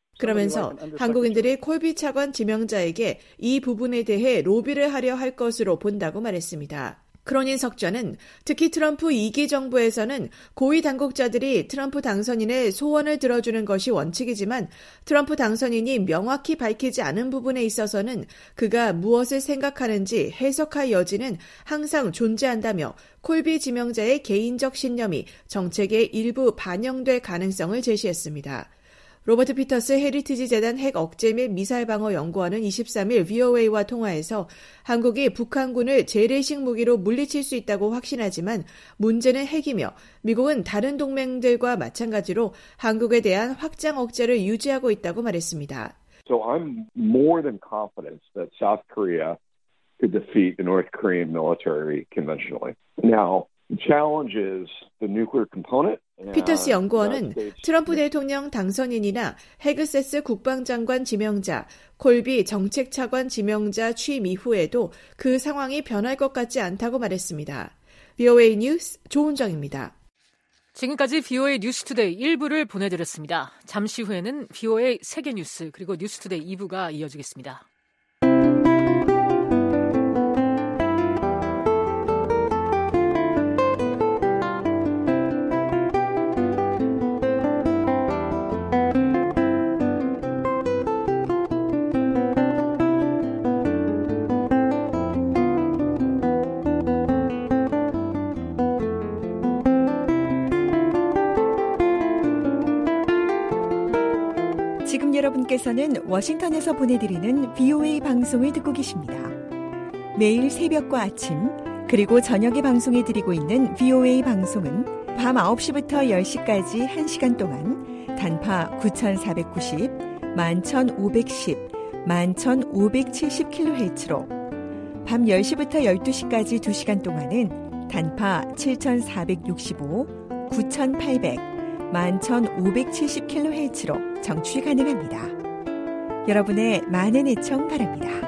그러면서 한국인들이 콜비 차관 지명자에게 이 부분에 대해 로비를 하려 할 것으로 본다고 말했습니다. 크로닌 석좌는 특히 트럼프 이 기 정부에서는 고위 당국자들이 트럼프 당선인의 소원을 들어주는 것이 원칙이지만 트럼프 당선인이 명확히 밝히지 않은 부분에 있어서는 그가 무엇을 생각하는지 해석할 여지는 항상 존재한다며 콜비 지명자의 개인적 신념이 정책의 일부 반영될 가능성을 제시했습니다. 로버트 피터스 헤리티지 재단 핵 억제 및 미사일 방어 연구원은 이십삼 일 브이오에이와 통화에서 한국이 북한군을 재래식 무기로 물리칠 수 있다고 확신하지만 문제는 핵이며 미국은 다른 동맹들과 마찬가지로 한국에 대한 확장 억제를 유지하고 있다고 말했습니다. So I'm more than confident that South Korea could defeat the North Korean military conventionally. Now, the challenge is the nuclear component. 피터스 연구원은 트럼프 대통령 당선인이나 헤그세스 국방장관 지명자, 콜비 정책차관 지명자 취임 이후에도 그 상황이 변할 것 같지 않다고 말했습니다. 브이오에이 뉴스 조은정입니다. 지금까지 브이오에이 뉴스투데이 일 부를 보내드렸습니다. 잠시 후에는 브이오에이 세계뉴스 그리고 뉴스투데이 이 부가 이어지겠습니다. 여러분께서는 워싱턴에서 보내드리는 비오에이 방송을 듣고 계십니다. 매일 새벽과 아침 그리고 저녁에 방송해드리고 있는 비오에이 방송은 밤 아홉 시부터 열 시까지 한 시간 동안 단파 구천사백구십, 만 천오백십, 만 천오백칠십 킬로헤르츠로 밤 열 시부터 열두 시까지 두 시간 동안은 단파 칠천사백육십오, 구천팔백, 만 천오백칠십 킬로헤르츠로 정취 가능합니다. 여러분의 많은 애청 바랍니다.